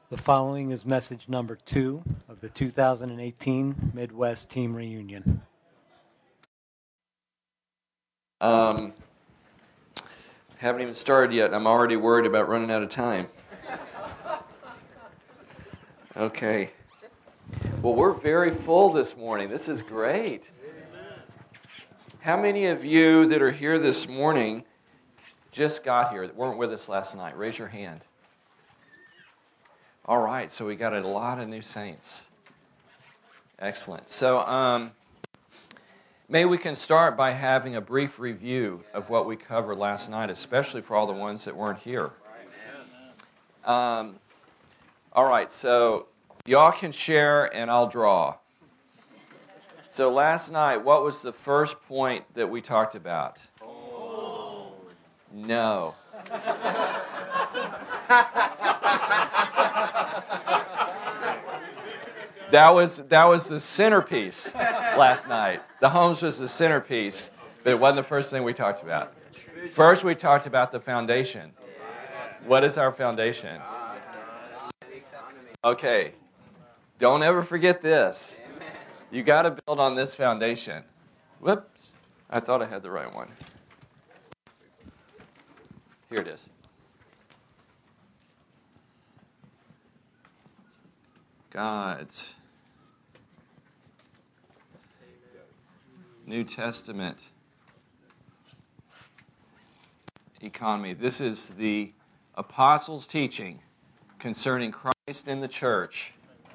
The following is message number 2 of the 2018 Midwest Team Reunion. Haven't even started yet, and I'm already worried about running out of time. Okay. Well, we're very full this morning. This is great. How many of you that are here this morning just got here, that weren't with us last night? Raise your hand. All right, so we got a lot of new saints. Excellent. So maybe we can start by having a brief review of what we covered last night, especially for all the ones that weren't here. All right, so y'all can share and I'll draw. So last night, what was the first point that we talked about? Oh. No. That was the centerpiece last night. The homes was the centerpiece, but it wasn't the first thing we talked about. First, we talked about the foundation. What is our foundation? Okay, don't ever forget this. You got to build on this foundation. Whoops, I thought I had the right one. Here it is. God's New Testament economy. This is the apostles' teaching concerning Christ and the church.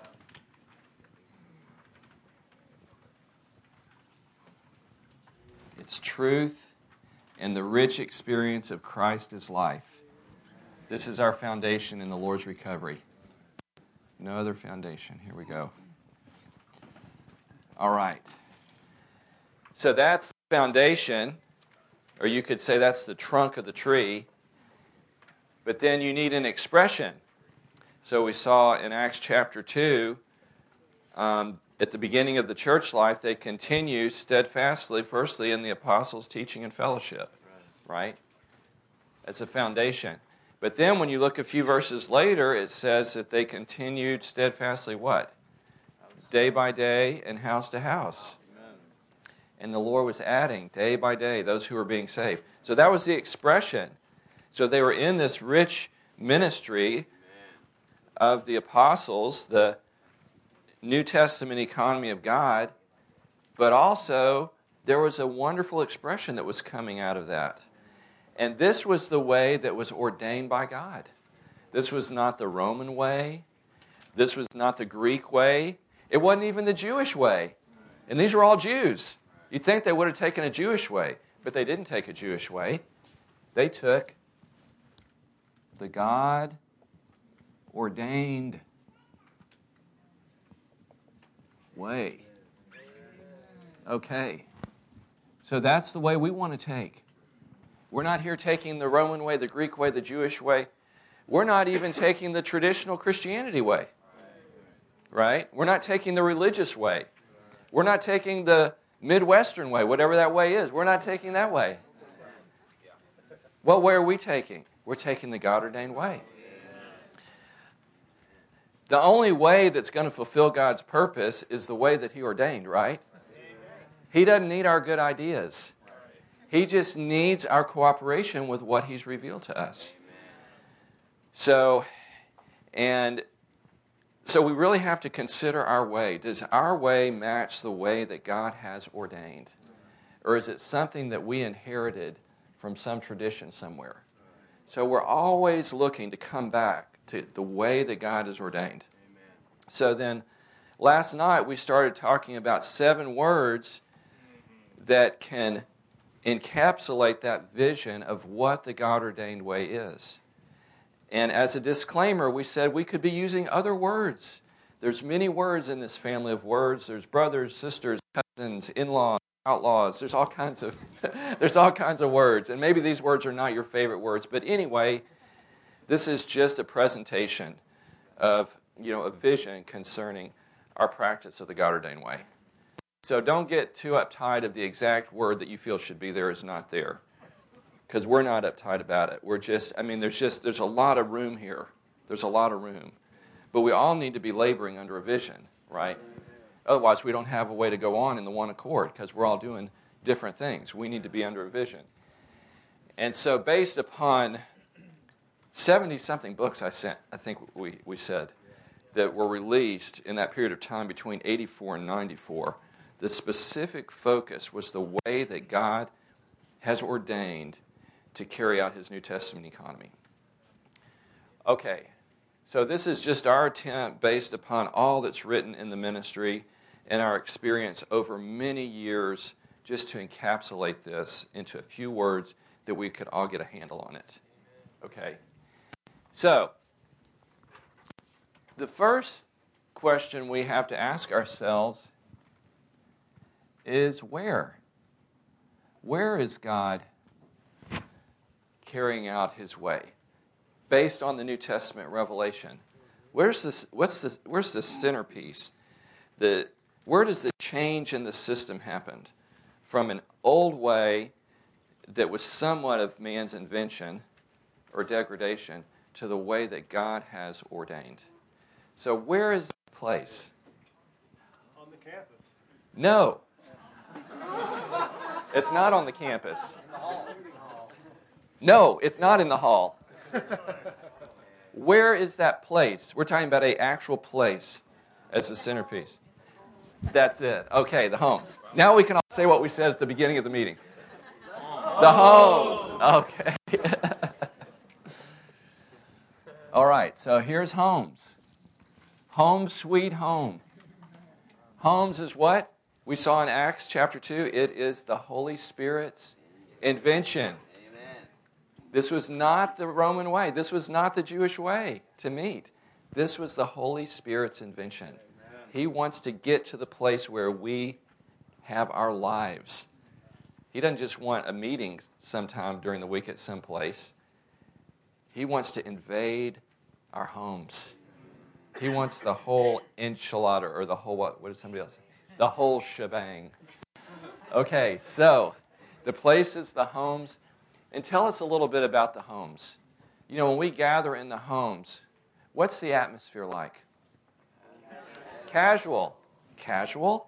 Its truth and the rich experience of Christ as life. This is our foundation in the Lord's recovery. No other foundation. Here we go. All right. So that's the foundation, or you could say that's the trunk of the tree. But then you need an expression. So we saw in Acts chapter 2, at the beginning of the church life, they continue steadfastly, firstly, in the apostles' teaching and fellowship. Right? That's a foundation. But then when you look a few verses later, it says that they continued steadfastly what? Day by day and house to house. Amen. And the Lord was adding day by day those who were being saved. So that was the expression. So they were in this rich ministry of the apostles, the New Testament economy of God, but also there was a wonderful expression that was coming out of that. And this was the way that was ordained by God. This was not the Roman way. This was not the Greek way. It wasn't even the Jewish way. And these were all Jews. You'd think they would have taken a Jewish way, but they didn't take a Jewish way. They took the God-ordained way. Okay. So that's the way we want to take. We're not here taking the Roman way, the Greek way, the Jewish way. We're not even taking the traditional Christianity way. Right? We're not taking the religious way. We're not taking the Midwestern way, whatever that way is. We're not taking that way. What way are we taking? We're taking the God-ordained way. The only way that's going to fulfill God's purpose is the way that He ordained, right? He doesn't need our good ideas. He just needs our cooperation with what He's revealed to us. So we really have to consider our way. Does our way match the way that God has ordained? Or is it something that we inherited from some tradition somewhere? So we're always looking to come back to the way that God has ordained. So then, last night we started talking about 7 words that can encapsulate that vision of what the God-ordained way is. And as a disclaimer, we said we could be using other words. There's many words in this family of words. There's brothers, sisters, cousins, in-laws, outlaws. There's all kinds of words. And maybe these words are not your favorite words. But anyway, this is just a presentation of, a vision concerning our practice of the God-ordained way. So don't get too uptight of the exact word that you feel should be there is not there. Because we're not uptight about it. We're just, there's a lot of room here. There's a lot of room. But we all need to be laboring under a vision, right? Otherwise, we don't have a way to go on in the one accord because we're all doing different things. We need to be under a vision. And so based upon 70-something books I think we said, that were released in that period of time between 84 and 94, the specific focus was the way that God has ordained to carry out his New Testament economy. Okay, so this is just our attempt based upon all that's written in the ministry and our experience over many years just to encapsulate this into a few words that we could all get a handle on it. Okay, so the first question we have to ask ourselves is where? Where is God carrying out his way based on the New Testament revelation? Where's the centerpiece? Where does the change in the system happen from an old way that was somewhat of man's invention or degradation to the way that God has ordained? So where is the place? On the campus. No. It's not on the campus. No, it's not in the hall. Where is that place? We're talking about an actual place as the centerpiece. That's it. Okay, the homes. Now we can all say what we said at the beginning of the meeting. The homes. Okay. All right, so here's homes. Home sweet home. Homes is what? We saw in Acts chapter 2. It is the Holy Spirit's invention. Amen. This was not the Roman way. This was not the Jewish way to meet. This was the Holy Spirit's invention. Amen. He wants to get to the place where we have our lives. He doesn't just want a meeting sometime during the week at some place. He wants to invade our homes. He wants the whole enchilada, or the whole, what did somebody else say? The whole shebang. Okay, so the places, the homes, and tell us a little bit about the homes. You know, when we gather in the homes, what's the atmosphere like? Casual. Casual?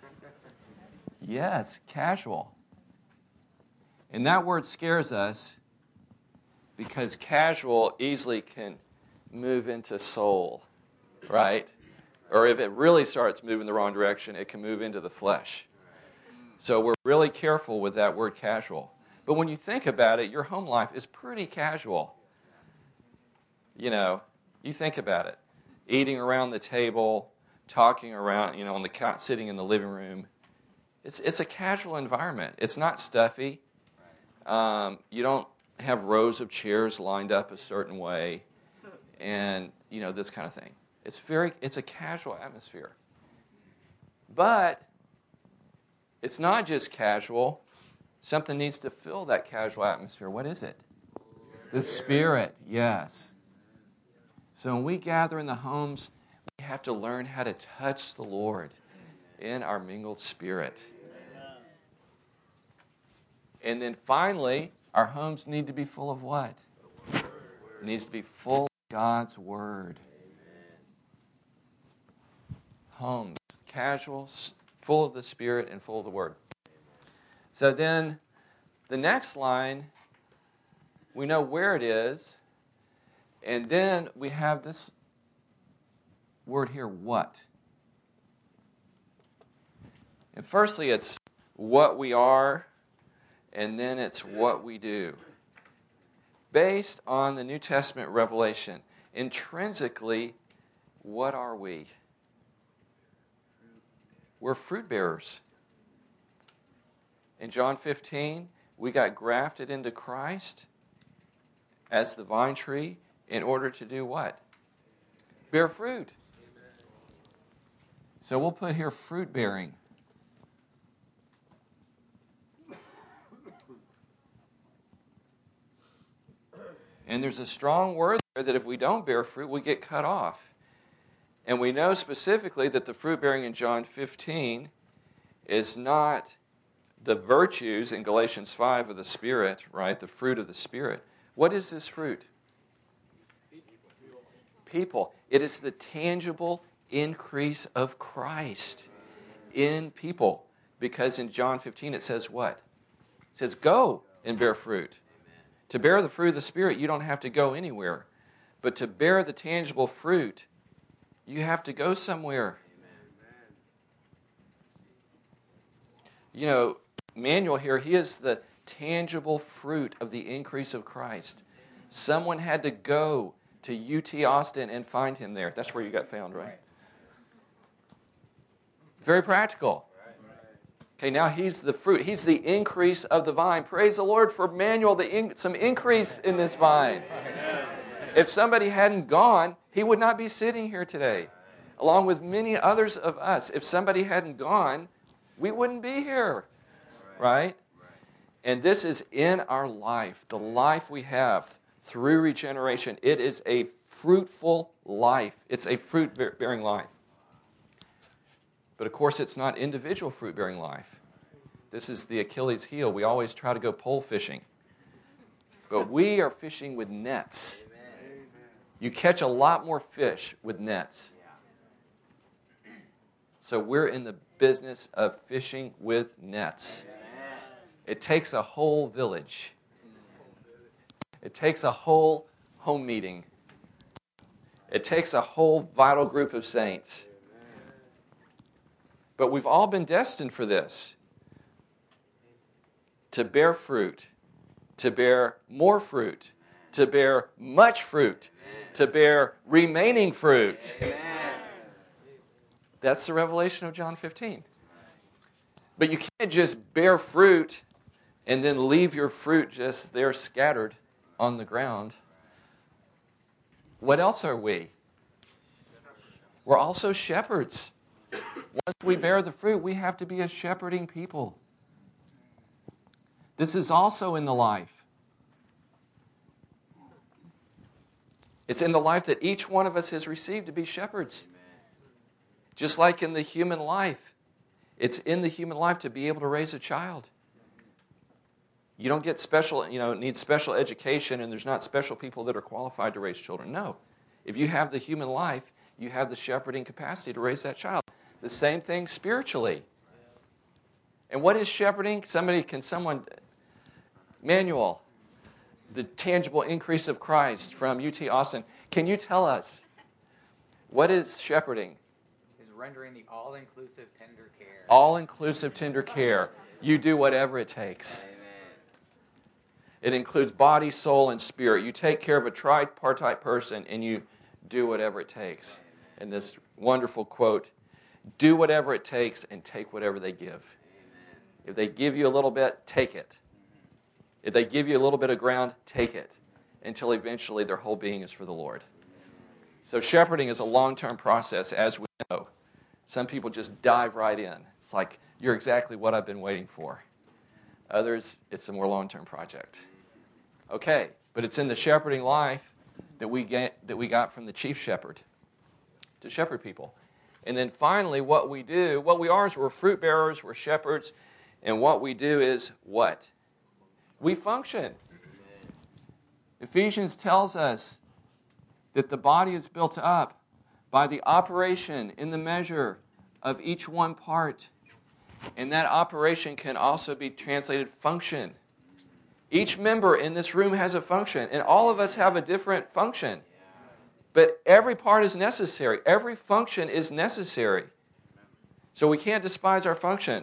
Yes, casual. And that word scares us because casual easily can move into soul, right? Or if it really starts moving the wrong direction, it can move into the flesh. So we're really careful with that word casual. But when you think about it, your home life is pretty casual. You know, you think about it. Eating around the table, talking around, on the couch, sitting in the living room. It's a casual environment. It's not stuffy. You don't have rows of chairs lined up a certain way and, this kind of thing. It's a casual atmosphere. But it's not just casual. Something needs to fill that casual atmosphere. What is it? The Spirit, yes. So when we gather in the homes, we have to learn how to touch the Lord in our mingled spirit. And then finally, our homes need to be full of what? It needs to be full of God's Word. Homes, casual, full of the Spirit and full of the Word. So then the next line, we know where it is, and then we have this word here, what? And firstly, it's what we are, and then it's what we do. Based on the New Testament revelation, intrinsically, what are we? We're fruit bearers. In John 15, we got grafted into Christ as the vine tree in order to do what? Bear fruit. So we'll put here fruit bearing. And there's a strong word there that if we don't bear fruit, we get cut off. And we know specifically that the fruit bearing in John 15 is not the virtues in Galatians 5 of the Spirit, right? The fruit of the Spirit. What is this fruit? people. It is the tangible increase of Christ in people. Because in John 15 it says what? It says, go and bear fruit. To bear the fruit of the Spirit, you don't have to go anywhere. But to bear the tangible fruit, you have to go somewhere. You know, Manuel here, he is the tangible fruit of the increase of Christ. Someone had to go to UT Austin and find him there. That's where you got found, right? Very practical. Okay, now he's the fruit. He's the increase of the vine. Praise the Lord for Manuel, some increase in this vine. If somebody hadn't gone, he would not be sitting here today, along with many others of us. If somebody hadn't gone, we wouldn't be here, right? And this is in our life, the life we have through regeneration. It is a fruitful life. It's a fruit-bearing life. But of course, it's not individual fruit-bearing life. This is the Achilles heel. We always try to go pole fishing. But we are fishing with nets. You catch a lot more fish with nets. So we're in the business of fishing with nets. It takes a whole village. It takes a whole home meeting. It takes a whole vital group of saints. But we've all been destined for this. To bear fruit. To bear more fruit. To bear much fruit. To bear remaining fruit. That's the revelation of John 15. But you can't just bear fruit and then leave your fruit just there scattered on the ground. What else are we? We're also shepherds. Once we bear the fruit, we have to be a shepherding people. This is also in the life. It's in the life that each one of us has received to be shepherds. Just like in the human life. It's in the human life to be able to raise a child. You don't get need special education, and there's not special people that are qualified to raise children. No. If you have the human life, you have the shepherding capacity to raise that child. The same thing spiritually. And what is shepherding? Manuel, the tangible increase of Christ from UT Austin. Can you tell us, what is shepherding? Is rendering the all-inclusive tender care. All-inclusive tender care. You do whatever it takes. Amen. It includes body, soul, and spirit. You take care of a tripartite person, and you do whatever it takes. And this wonderful quote, do whatever it takes and take whatever they give. If they give you a little bit, take it. If they give you a little bit of ground, take it. Until eventually their whole being is for the Lord. So shepherding is a long-term process, as we know. Some people just dive right in. It's like, you're exactly what I've been waiting for. Others, it's a more long-term project. Okay, but it's in the shepherding life that we got from the chief shepherd to shepherd people. And then finally, what we are is we're fruit bearers, we're shepherds, and what we do is what? We function. Ephesians tells us that the body is built up by the operation in the measure of each one part. And that operation can also be translated function. Each member in this room has a function, and all of us have a different function. But every part is necessary. Every function is necessary. So we can't despise our function.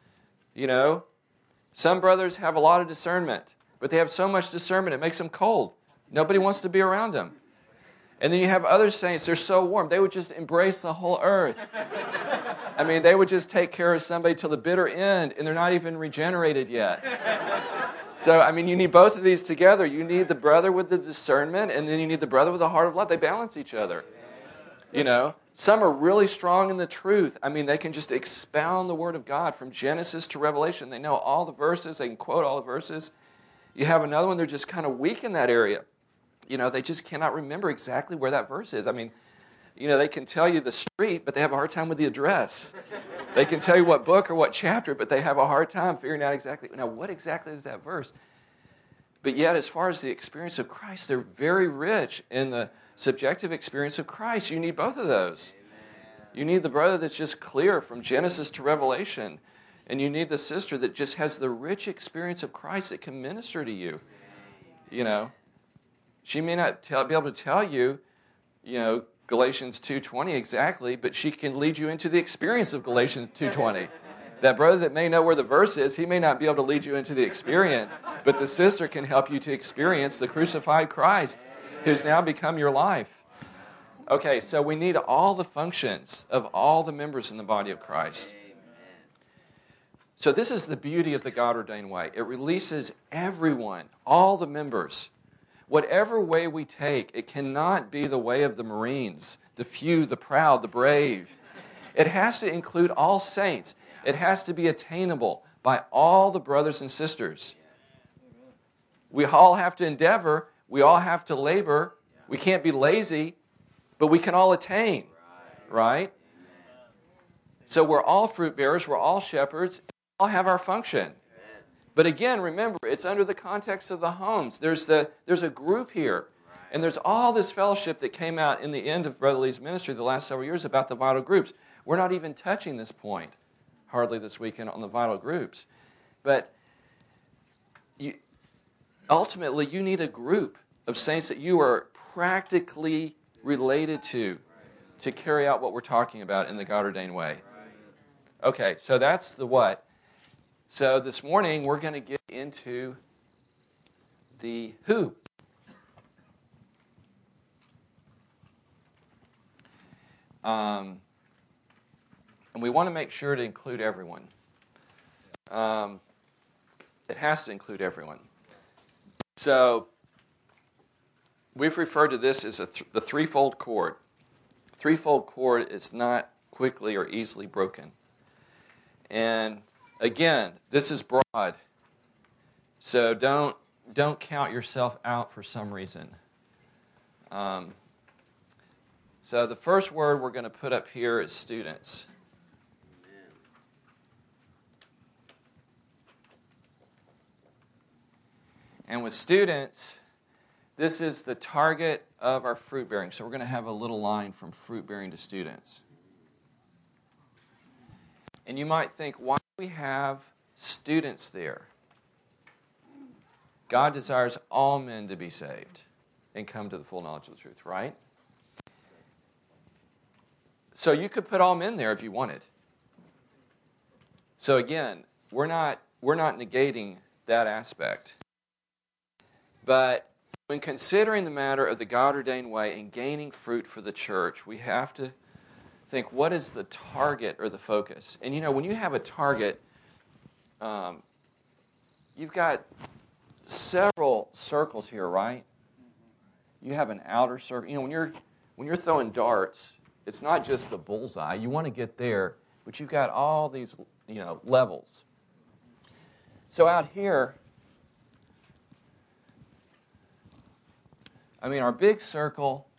Some brothers have a lot of discernment, but they have so much discernment it makes them cold. Nobody wants to be around them. And then you have other saints, they're so warm, they would just embrace the whole earth. They would just take care of somebody till the bitter end, and they're not even regenerated yet. So, you need both of these together. You need the brother with the discernment, and then you need the brother with the heart of love. They balance each other. Some are really strong in the truth. They can just expound the Word of God from Genesis to Revelation. They know all the verses. They can quote all the verses. You have another one, they're just kind of weak in that area. They just cannot remember exactly where that verse is. They can tell you the street, but they have a hard time with the address. They can tell you what book or what chapter, but they have a hard time figuring out exactly, now what exactly is that verse? But yet, as far as the experience of Christ, they're very rich in the subjective experience of Christ. You need both of those. You need the brother that's just clear from Genesis to Revelation. And you need the sister that just has the rich experience of Christ that can minister to you. You know, she may not be able to tell you, Galatians 2:20 exactly, but she can lead you into the experience of Galatians 2:20. That brother that may know where the verse is, he may not be able to lead you into the experience, but the sister can help you to experience the crucified Christ who's now become your life. Okay, so we need all the functions of all the members in the body of Christ. So this is the beauty of the God-ordained way. It releases everyone, all the members. Whatever way we take, it cannot be the way of the Marines, the few, the proud, the brave. It has to include all saints. It has to be attainable by all the brothers and sisters. We all have to endeavor. We all have to labor. We can't be lazy, but we can all attain, right? So we're all fruit bearers. We're all shepherds. We all have our function. But again, remember, it's under the context of the homes. There's a group here. And there's all this fellowship that came out in the end of Brother Lee's ministry the last several years about the vital groups. We're not even touching this point hardly this weekend on the vital groups. But ultimately, you need a group of saints that you are practically related to carry out what we're talking about in the God-ordained way. Okay, so that's the what. So this morning, we're going to get into the who. And we want to make sure to include everyone. It has to include everyone. So we've referred to this as the threefold cord. Threefold cord is not quickly or easily broken. And again, this is broad. So don't count yourself out for some reason. So the first word we're going to put up here is students. And with students, this is the target of our fruit bearing. So we're going to have a little line from fruit bearing to students. And you might think, why do we have students there? God desires all men to be saved and come to the full knowledge of the truth, right? So you could put all men there if you wanted. So again, we're not negating that aspect. But when considering the matter of the God-ordained way and gaining fruit for the church, we have to think, what is the target or the focus? And when you have a target, you've got several circles here, right? You have an outer circle. When you're throwing darts, it's not just the bullseye. You want to get there, but you've got all these, levels. So out here, our big circle.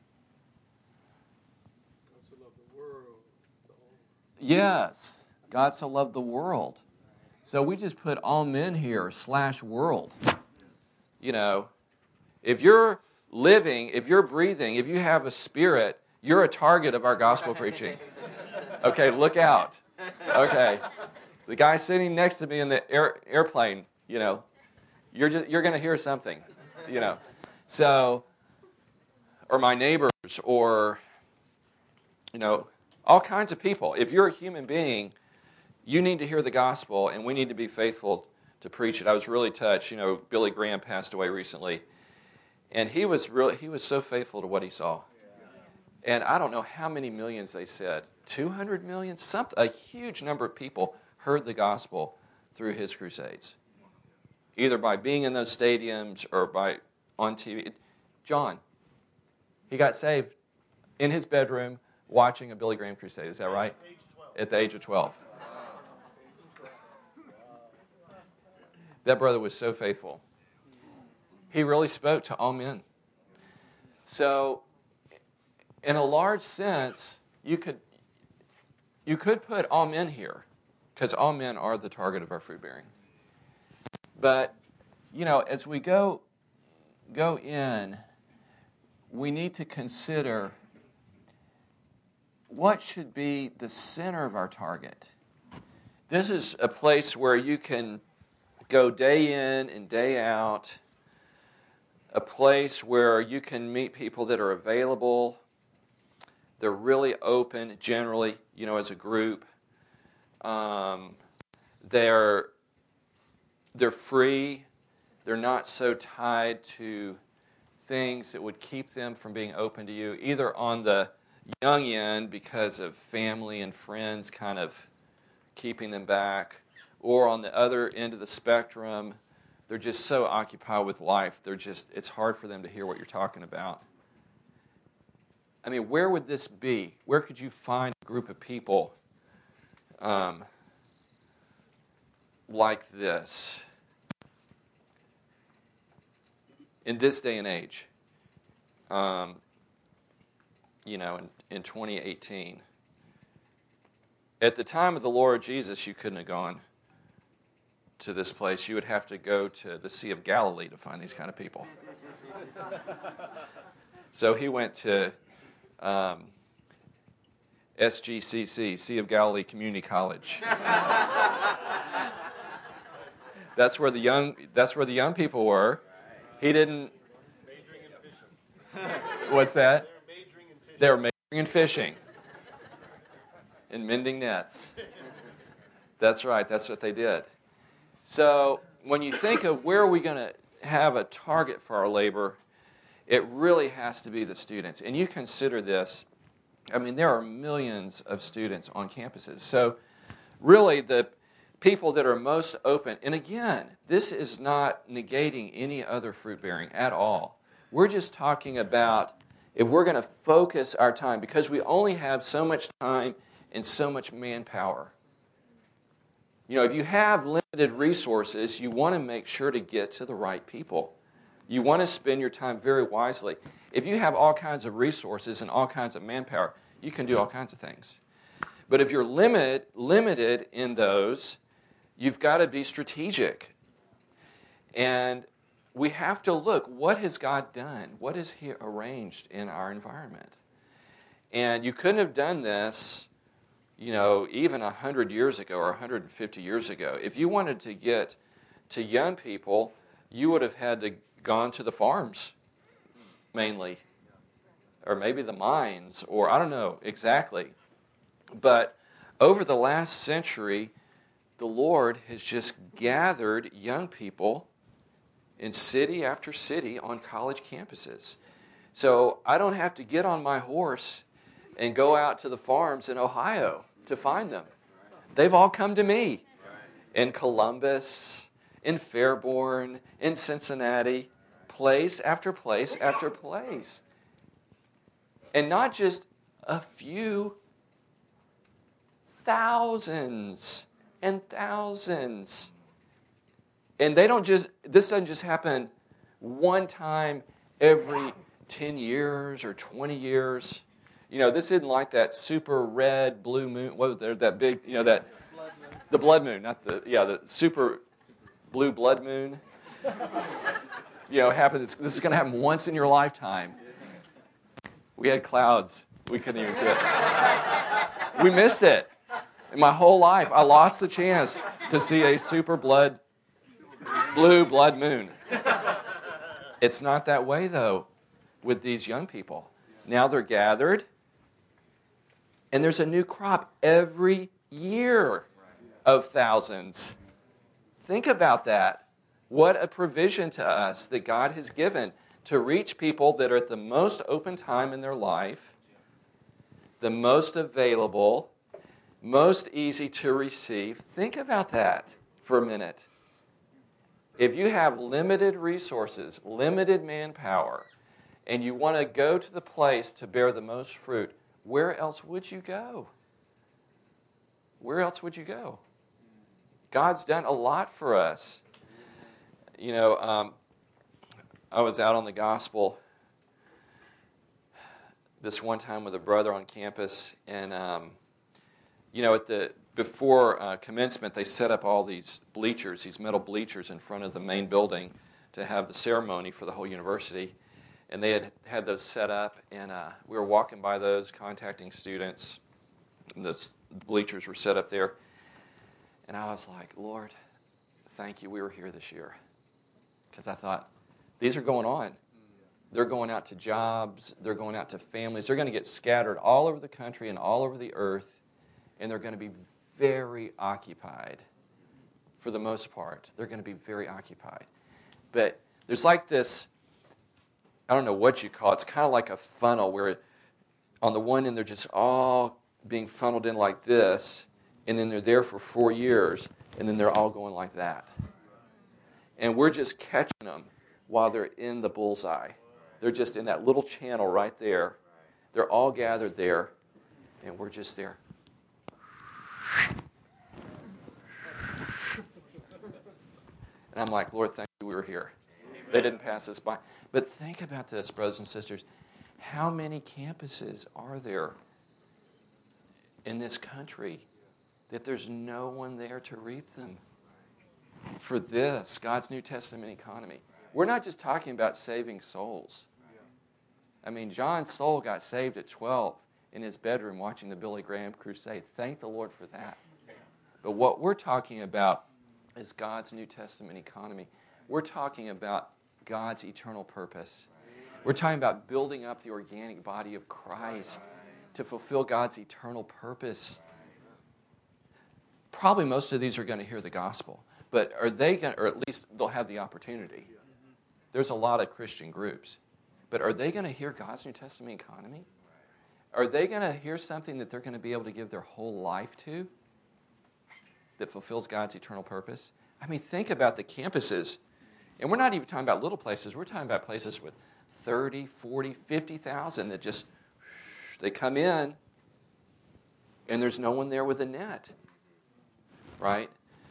Yes, God so loved the world. So we just put all men here / world. If you're living, if you're breathing, if you have a spirit, you're a target of our gospel preaching. Okay, look out. Okay, the guy sitting next to me in the airplane, you're going to hear something, So, or my neighbors, or all kinds of people. If you're a human being, you need to hear the gospel, and we need to be faithful to preach it. I was really touched. Billy Graham passed away recently, and he was so faithful to what he saw. And I don't know how many millions they said, 200 million, a huge number of people heard the gospel through his crusades, either by being in those stadiums or by on TV. John, he got saved in his bedroom watching a Billy Graham crusade. Is that right? At the age of 12. That brother was so faithful. He really spoke to all men. So, in a large sense, you could put all men here, because all men are the target of our fruit bearing. But, as we go in, we need to consider what should be the center of our target. This is a place where you can go day in and day out, a place where you can meet people that are available. They're really open generally, as a group. They're free. They're not so tied to things that would keep them from being open to you, either on the young end because of family and friends kind of keeping them back, or on the other end of the spectrum, they're just so occupied with life, it's hard for them to hear what you're talking about. I mean, where would this be? Where could you find a group of people like this in this day and age? In 2018. At the time of the Lord Jesus, you couldn't have gone to this place. You would have to go to the Sea of Galilee to find these kind of people. So he went to SGCC, Sea of Galilee Community College. That's where the young people were. He didn't. Majoring in fishing. What's that? They were majoring in fishing. They were majoring in fishing and mending nets. That's right. That's what they did. So when you think of where are we going to have a target for our labor, it really has to be the students. And you consider this, I mean, there are millions of students on campuses. So really the people that are most open, and again, this is not negating any other fruit bearing at all. We're just talking about if we're going to focus our time, because we only have so much time and so much manpower. If you have limited resources, you want to make sure to get to the right people. You want to spend your time very wisely. If you have all kinds of resources and all kinds of manpower, you can do all kinds of things. But if you're limited in those, you've got to be strategic. And we have to look, what has God done? What has He arranged in our environment? And you couldn't have done this, even 100 years ago or 150 years ago. If you wanted to get to young people, you would have had to gone to the farms, mainly. Or maybe the mines, or I don't know exactly. But over the last century, the Lord has just gathered young people in city after city on college campuses. So I don't have to get on my horse and go out to the farms in Ohio to find them. They've all come to me in Columbus, in Fairborn, in Cincinnati, place after place after place. And not just a few, thousands and thousands. And this doesn't just happen one time every 10 years or 20 years. This isn't like that super red blue moon. What was there? That big, the blood moon, not the super blue blood moon. Happens. This is going to happen once in your lifetime. We had clouds. We couldn't even see it. We missed it. In my whole life, I lost the chance to see a super blue blood moon. It's not that way, though, with these young people. Now they're gathered, and there's a new crop every year of thousands. Think about that. What a provision to us that God has given to reach people that are at the most open time in their life, the most available, most easy to receive. Think about that for a minute. If you have limited resources, limited manpower, and you want to go to the place to bear the most fruit, where else would you go? Where else would you go? God's done a lot for us. I was out on the gospel this one time with a brother on campus, and before commencement, they set up all these bleachers, these metal bleachers in front of the main building to have the ceremony for the whole university. And they had those set up, and we were walking by those, contacting students. And the bleachers were set up there. And I was like, Lord, thank you we were here this year. Because I thought, these are going on. They're going out to jobs. They're going out to families. They're going to get scattered all over the country and all over the earth. And they're going to be very occupied for the most part. They're going to be very occupied. But there's like this, I don't know what you call it. It's kind of like a funnel where on the one end they're just all being funneled in like this, and then they're there for 4 years, and then they're all going like that. And we're just catching them while they're in the bullseye. They're just in that little channel right there. They're all gathered there, and we're just there. And I'm like, Lord, thank you we were here. They didn't pass us by. But think about this, brothers and sisters. How many campuses are there in this country that there's no one there to reap them for this, God's New Testament economy? We're not just talking about saving souls. I mean, John's soul got saved at 12 in his bedroom watching the Billy Graham crusade. Thank the Lord for that. But what we're talking about is God's New Testament economy. We're talking about God's eternal purpose. We're talking about building up the organic body of Christ to fulfill God's eternal purpose. Probably most of these are going to hear the gospel, but are they going to, or at least they'll have the opportunity. There's a lot of Christian groups, but are they going to hear God's New Testament economy? Are they going to hear something that they're going to be able to give their whole life to that fulfills God's eternal purpose? I mean, think about the campuses. And we're not even talking about little places. We're talking about places with 30, 40, 50,000 that just, they come in and there's no one there with a net, right?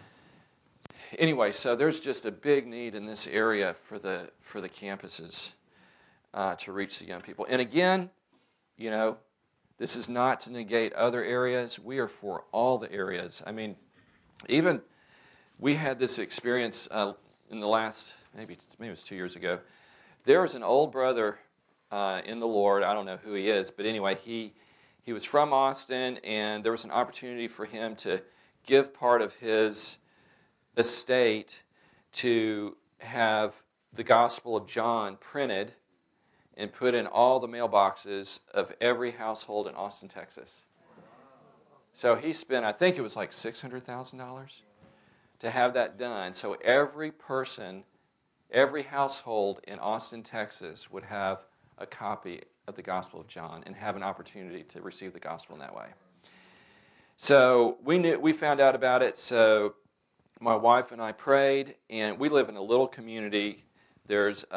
Anyway, so there's just a big need in this area for the campuses to reach the young people. And again, you know, this is not to negate other areas. We are for all the areas. I mean, even we had this experience in the last, maybe it was 2 years ago. There was an old brother in the Lord. I don't know who he is, but anyway, he was from Austin, and there was an opportunity for him to give part of his estate to have the Gospel of John printed and put in all the mailboxes of every household in Austin, Texas. So he spent, I think it was like $600,000 to have that done. So every person, every household in Austin, Texas would have a copy of the Gospel of John and have an opportunity to receive the gospel in that way. So we found out about it. So my wife and I prayed, and we live in a little community. There's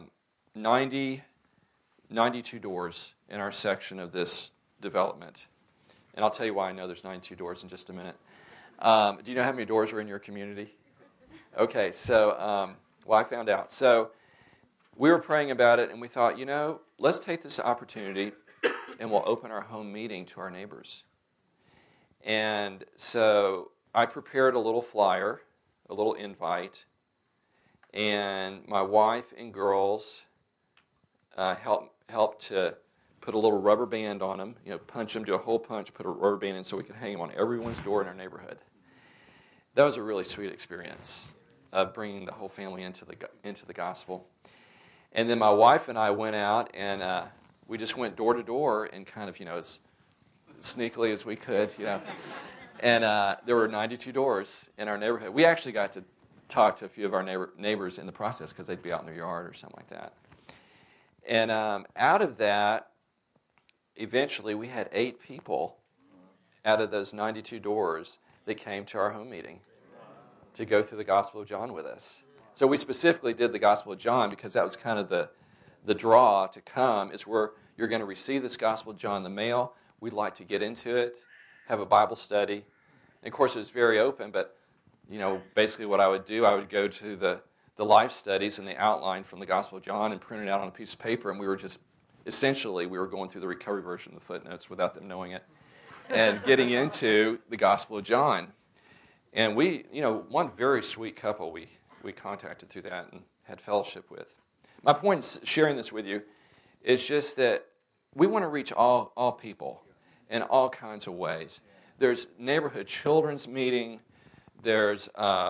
92 doors in our section of this development. And I'll tell you why I know there's 92 doors in just a minute. Do you know how many doors are in your community? Okay, so, well, I found out. So we were praying about it, and we thought, you know, let's take this opportunity, and we'll open our home meeting to our neighbors. And so I prepared a little flyer, a little invite, and my wife and girls helped to put a little rubber band on them, you know, punch them, do a hole punch, put a rubber band in so we could hang them on everyone's door in our neighborhood. That was a really sweet experience of bringing the whole family into the gospel. And then my wife and I went out, and we just went door to door and kind of, you know, as sneakily as we could, you know. And there were 92 doors in our neighborhood. We actually got to talk to a few of our neighbors in the process because they'd be out in their yard or something like that. And out of that, eventually we had 8 people out of those 92 doors that came to our home meeting to go through the Gospel of John with us. So we specifically did the Gospel of John because that was kind of the draw to come, is where you're going to receive this Gospel of John in the mail. We'd like to get into it, have a Bible study. And of course, it was very open, but you know, basically what I would do, I would go to the life studies and the outline from the Gospel of John and print it out on a piece of paper, and we were just, essentially, we were going through the recovery version of the footnotes without them knowing it, and getting into the Gospel of John. And we, you know, one very sweet couple we contacted through that and had fellowship with. My point in sharing this with you is just that we want to reach all people in all kinds of ways. There's neighborhood children's meeting. There's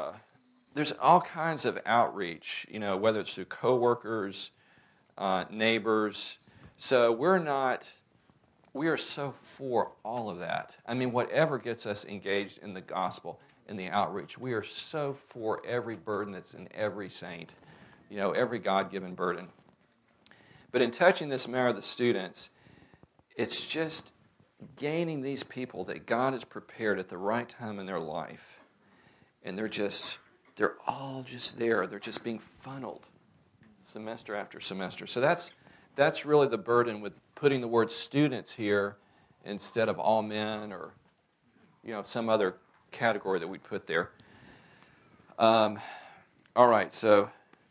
all kinds of outreach, whether it's through coworkers, neighbors. So we are so for all of that. I mean, whatever gets us engaged in the gospel, in the outreach, we are so for every burden that's in every saint, every God-given burden. But in touching this matter of the students, it's just gaining these people that God has prepared at the right time in their life. And they're all just there. They're just being funneled semester after semester. So that's really the burden with putting the word students here instead of all men or some other category that we put there. All right, so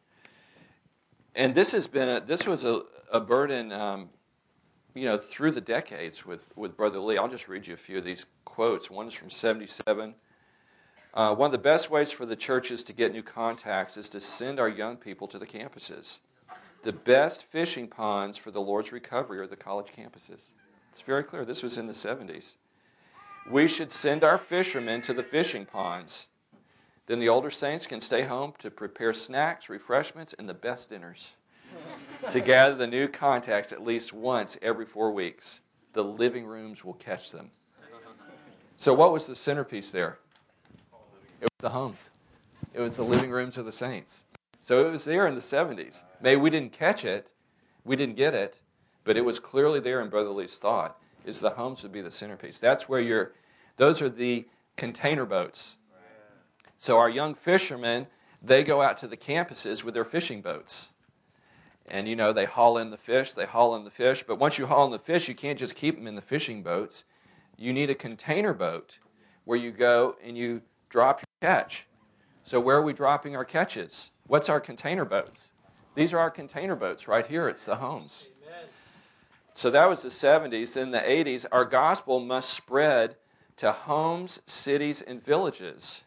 and this was a burden through the decades with Brother Lee. I'll just read you a few of these quotes. One is from 1977. One of the best ways for the churches to get new contacts is to send our young people to the campuses. The best fishing ponds for the Lord's recovery are the college campuses. It's very clear. This was in the 70s. We should send our fishermen to the fishing ponds. Then the older saints can stay home to prepare snacks, refreshments, and the best dinners to gather the new contacts at least once every 4 weeks. The living rooms will catch them. So what was the centerpiece there? It was the homes. It was the living rooms of the saints. So it was there in the 70s. Maybe we didn't catch it, we didn't get it, but it was clearly there in Brother Lee's thought, is the homes would be the centerpiece. That's where those are the container boats. So our young fishermen, they go out to the campuses with their fishing boats. And, they haul in the fish, but once you haul in the fish, you can't just keep them in the fishing boats. You need a container boat where you go and you drop your catch. So where are we dropping our catches? What's our container boats? These are our container boats right here. It's the homes. Amen. So that was the 70s. In the 80s, our gospel must spread to homes, cities, and villages.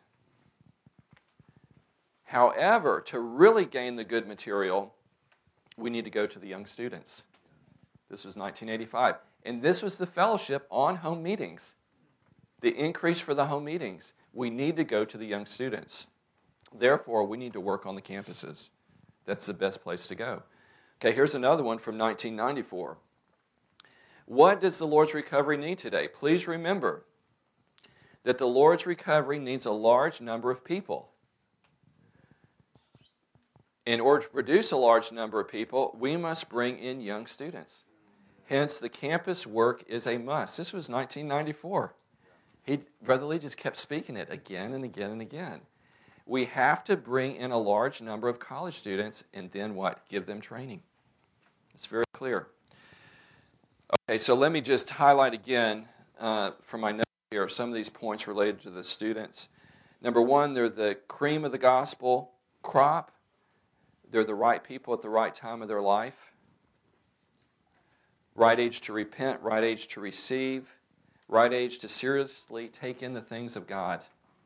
However, to really gain the good material, we need to go to the young students. This was 1985. And this was the fellowship on home meetings. The increase for the home meetings. We need to go to the young students. Therefore, we need to work on the campuses. That's the best place to go. Okay, here's another one from 1994. What does the Lord's recovery need today? Please remember that the Lord's recovery needs a large number of people. In order to produce a large number of people, we must bring in young students. Hence, the campus work is a must. This was 1994. Brother Lee just kept speaking it again and again and again. We have to bring in a large number of college students and then what? Give them training. It's very clear. Okay, so let me just highlight again from my notes here some of these points related to the students. Number one, they're the cream of the gospel crop. They're the right people at the right time of their life. Right age to repent, right age to receive, right age to seriously take in the things of God.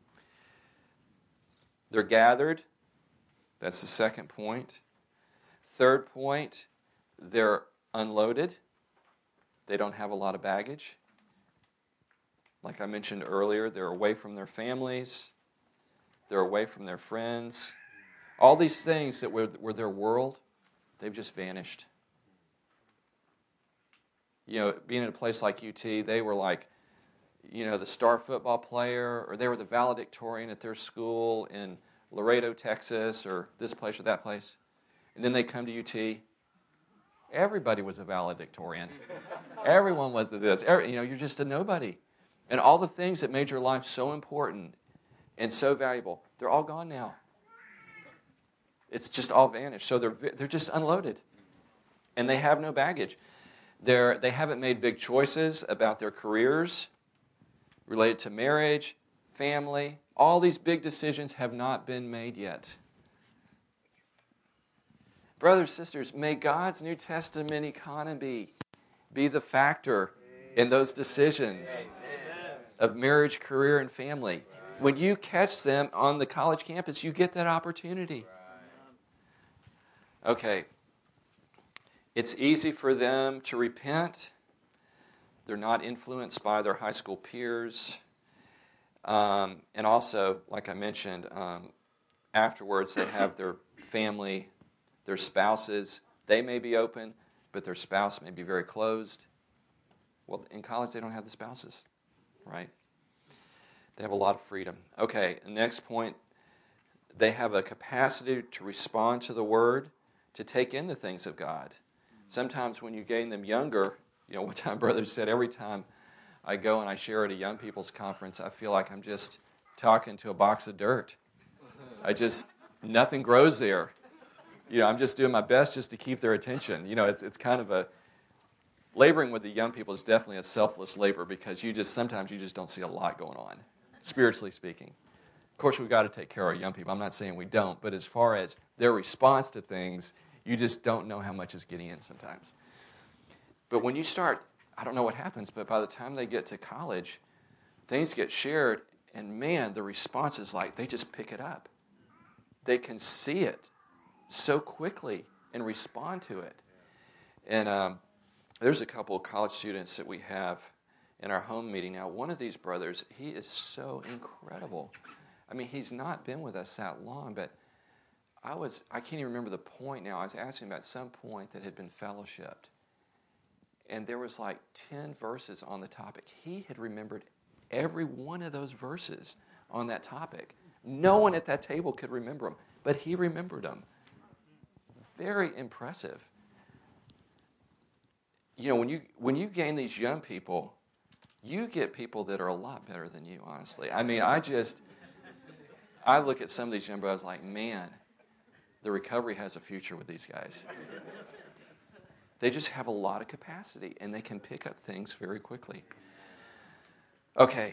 They're gathered. That's the second point. Third point, they're unloaded. They don't have a lot of baggage. Like I mentioned earlier, they're away from their families. They're away from their friends. All these things that were their world, they've just vanished. Being in a place like UT, they were like, the star football player, or they were the valedictorian at their school in Laredo, Texas, or this place or that place. And then they come to UT. Everybody was a valedictorian. Everyone was this. You're just a nobody. And all the things that made your life so important and so valuable, they're all gone now. It's just all vanished. So they're just unloaded. And they have no baggage. They haven't made big choices about their careers related to marriage, family. All these big decisions have not been made yet. Brothers, sisters, may God's New Testament economy be the factor in those decisions of marriage, career, and family. When you catch them on the college campus, you get that opportunity. Okay, It's easy for them to repent. They're not influenced by their high school peers. And also, like I mentioned, afterwards they have their family, their spouses. They may be open, but their spouse may be very closed. Well, in college they don't have the spouses, right? They have a lot of freedom. Okay, next point. They have a capacity to respond to the Word, to take in the things of God. Sometimes when you gain them younger, one time Brother said, every time I go and I share at a young people's conference, I feel like I'm just talking to a box of dirt. Nothing grows there. I'm just doing my best just to keep their attention. It's kind of laboring with the young people is definitely a selfless labor because sometimes you just don't see a lot going on, spiritually speaking. Of course, we've got to take care of our young people. I'm not saying we don't, but as far as their response to things, you just don't know how much is getting in sometimes. But when you start, I don't know what happens, but by the time they get to college, things get shared, and man, the response is like they just pick it up. They can see it so quickly and respond to it. And there's a couple of college students that we have in our home meeting now. One of these brothers, he is so incredible. I mean, he's not been with us that long, but I can't even remember the point now. I was asking about some point that had been fellowshipped. And there was like 10 verses on the topic. He had remembered every one of those verses on that topic. No one at that table could remember them, but he remembered them. Very impressive. When you gain these young people, you get people that are a lot better than you, honestly. I mean, I look at some of these young brothers like, man, the recovery has a future with these guys. They just have a lot of capacity, and they can pick up things very quickly. Okay.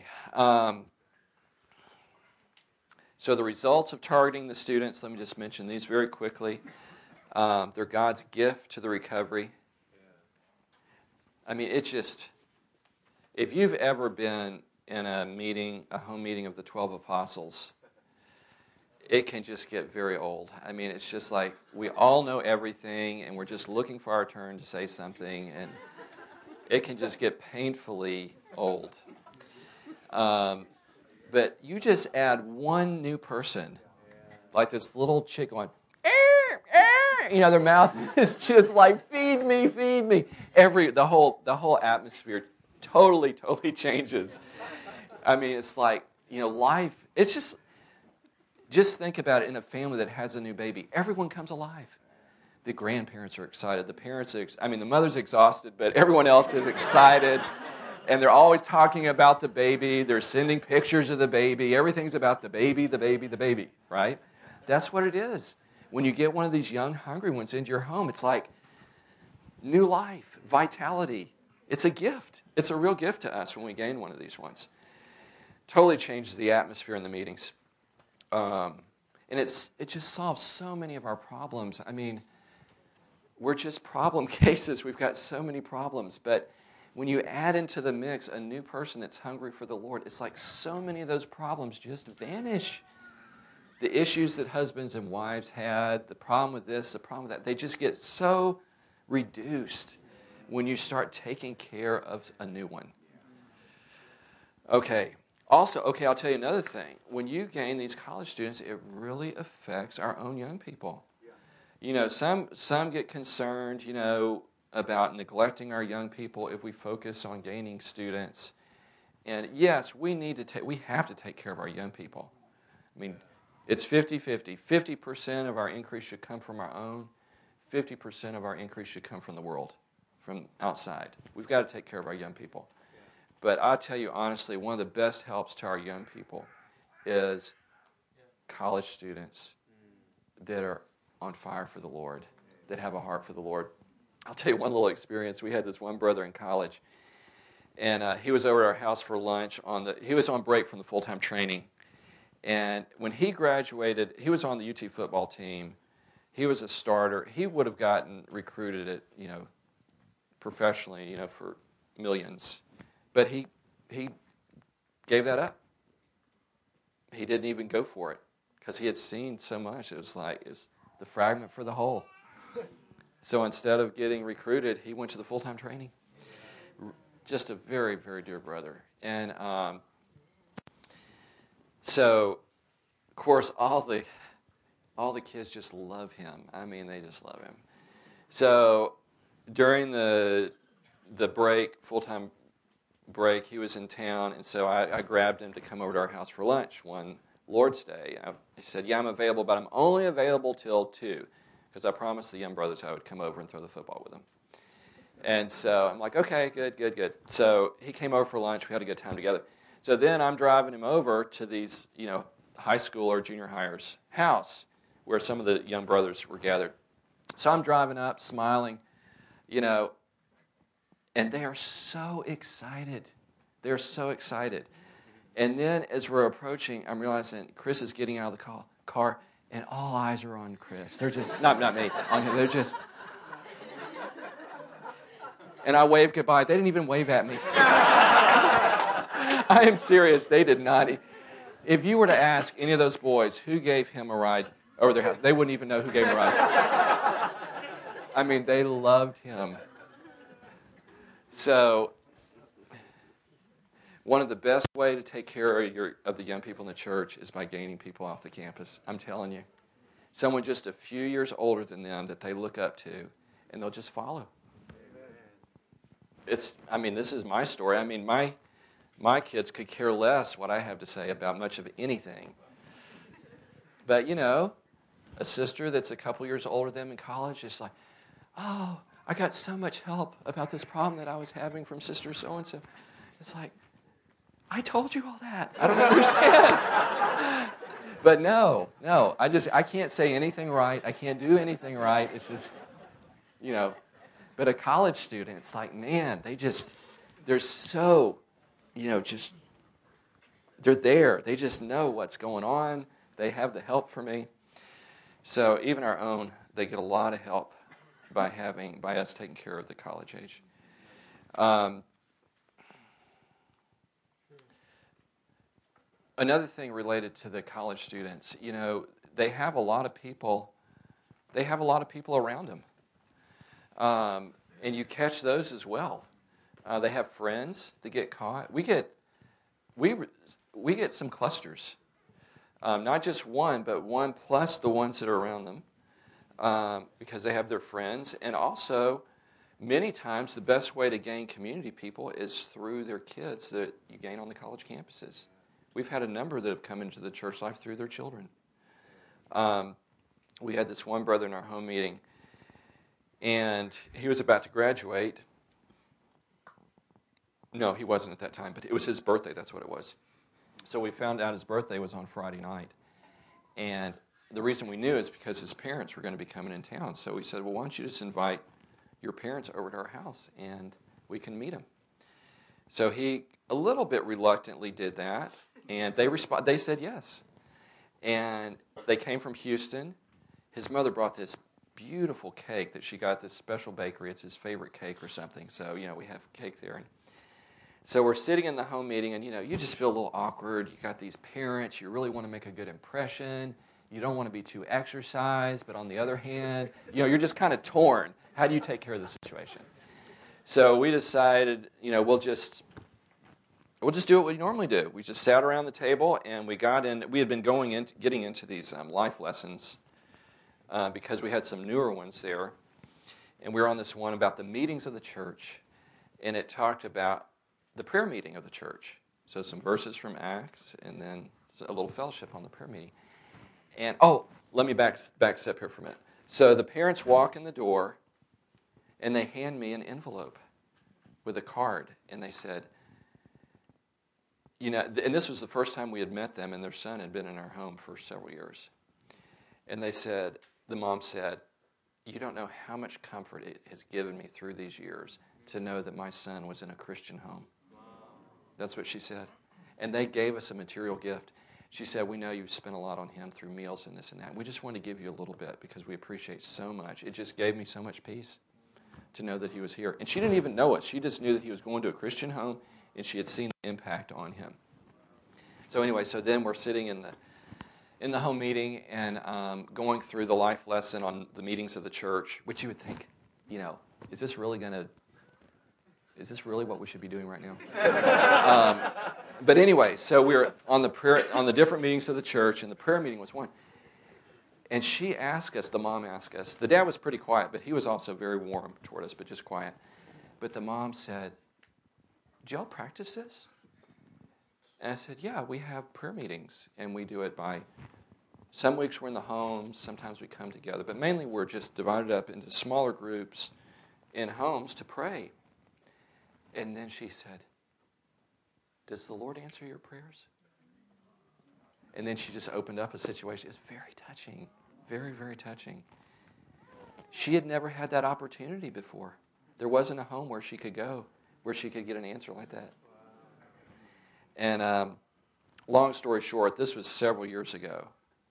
So the results of targeting the students, let me just mention these very quickly. They're God's gift to the recovery. I mean, it's just, if you've ever been in a home meeting of the 12 apostles, it can just get very old. I mean, it's just like we all know everything, and we're just looking for our turn to say something, and it can just get painfully old. But you just add one new person, like this little chick going, their mouth is just like, feed me, feed me. The whole atmosphere totally changes. I mean, it's like, life, it's just think about it in a family that has a new baby. Everyone comes alive. The grandparents are excited. The mother's exhausted, but everyone else is excited. And they're always talking about the baby. They're sending pictures of the baby. Everything's about the baby, right? That's what it is. When you get one of these young, hungry ones into your home, it's like new life, vitality. It's a gift. It's a real gift to us when we gain one of these ones. Totally changes the atmosphere in the meetings. And it just solves so many of our problems. I mean, we're just problem cases. We've got so many problems. But when you add into the mix a new person that's hungry for the Lord, it's like so many of those problems just vanish. The issues that husbands and wives had, the problem with this, the problem with that, they just get so reduced when you start taking care of a new one. Okay. Also, I'll tell you another thing. When you gain these college students, it really affects our own young people. Some get concerned, about neglecting our young people if we focus on gaining students. And yes, we have to take care of our young people. I mean, it's 50-50. 50% of our increase should come from our own. 50% of our increase should come from the world, from outside. We've got to take care of our young people. But I'll tell you honestly, one of the best helps to our young people is college students that are on fire for the Lord, that have a heart for the Lord. I'll tell you one little experience. We had this one brother in college, and he was over at our house for lunch. He was on break from the full-time training. And when he graduated, he was on the UT football team. He was a starter. He would have gotten recruited at, professionally, for millions. But he gave that up. He didn't even go for it because he had seen so much. It was the fragment for the whole. So instead of getting recruited, he went to the full-time training. Just a very, very dear brother. And so, of course, all the kids just love him. I mean, they just love him. So during the break, full-time break, he was in town, and so I grabbed him to come over to our house for lunch one Lord's Day. He said, yeah, I'm available, but I'm only available till 2, because I promised the young brothers I would come over and throw the football with them. And so I'm like, okay, good. So he came over for lunch. We had a good time together. So then I'm driving him over to these, high school or junior hires' house where some of the young brothers were gathered. So I'm driving up, smiling, and they are so excited. They're so excited. And then as we're approaching, I'm realizing Chris is getting out of the car, and all eyes are on Chris. They're just, not me, on him. They're just, and I waved goodbye. They didn't even wave at me. I am serious. They did not. If you were to ask any of those boys who gave him a ride over their house, they wouldn't even know who gave him a ride. I mean, they loved him. So, one of the best way to take care of the young people in the church is by gaining people off the campus. I'm telling you. Someone just a few years older than them that they look up to, and they'll just follow. This is my story. I mean, my kids could care less what I have to say about much of anything. But, a sister that's a couple years older than them in college is like, oh, I got so much help about this problem that I was having from sister so-and-so. It's like, I told you all that. I don't understand. But no, I can't say anything right. I can't do anything right. It's just, But a college student, it's like, man, they're so, they're there. They just know what's going on. They have the help for me. So even our own, they get a lot of help by us taking care of the college age. Another thing related to the college students, they have a lot of people. They have a lot of people around them, and you catch those as well. They have friends that get caught. We get some clusters, not just one, but one plus the ones that are around them, because they have their friends, and also many times the best way to gain community people is through their kids that you gain on the college campuses. We've had a number that have come into the church life through their children. We had this one brother in our home meeting, and he was about to graduate. No, he wasn't at that time, but it was his birthday. That's what it was. So we found out his birthday was on Friday night. And the reason we knew is because his parents were going to be coming in town. So we said, well, why don't you just invite your parents over to our house, and we can meet them. So he a little bit reluctantly did that. And they said yes. And they came from Houston. His mother brought this beautiful cake that she got at this special bakery. It's his favorite cake or something. So, we have cake there. And so we're sitting in the home meeting, and, you just feel a little awkward. You got these parents. You really want to make a good impression. You don't want to be too exercised. But on the other hand, you're just kind of torn. How do you take care of the situation? So we decided, we'll just do what we normally do. We just sat around the table, and we had been getting into these life lessons because we had some newer ones there. And we were on this one about the meetings of the church, and it talked about the prayer meeting of the church. So some verses from Acts, and then a little fellowship on the prayer meeting. And, let me back step here for a minute. So the parents walk in the door, and they hand me an envelope with a card, and they said, and this was the first time we had met them, and their son had been in our home for several years. And the mom said, you don't know how much comfort it has given me through these years to know that my son was in a Christian home. Wow. That's what she said. And they gave us a material gift. She said, we know you've spent a lot on him through meals and this and that. We just want to give you a little bit because we appreciate so much. It just gave me so much peace to know that he was here. And she didn't even know us. She just knew that he was going to a Christian home, and she had seen the impact on him. So anyway, then we're sitting in the home meeting and going through the life lesson on the meetings of the church, which you would think, is this really what we should be doing right now? But anyway, so we were on the different meetings of the church, and the prayer meeting was one. And she asked us, the mom asked us, the dad was pretty quiet, but he was also very warm toward us, but just quiet. But the mom said, "Do y'all practice this?" And I said, "Yeah, we have prayer meetings, and we do it by, some weeks we're in the homes, sometimes we come together, but mainly we're just divided up into smaller groups in homes to pray." And then she said, "Does the Lord answer your prayers?" And then she just opened up a situation. It's very touching, very, very touching. She had never had that opportunity before. There wasn't a home where she could go, where she could get an answer like that. And long story short, this was several years ago.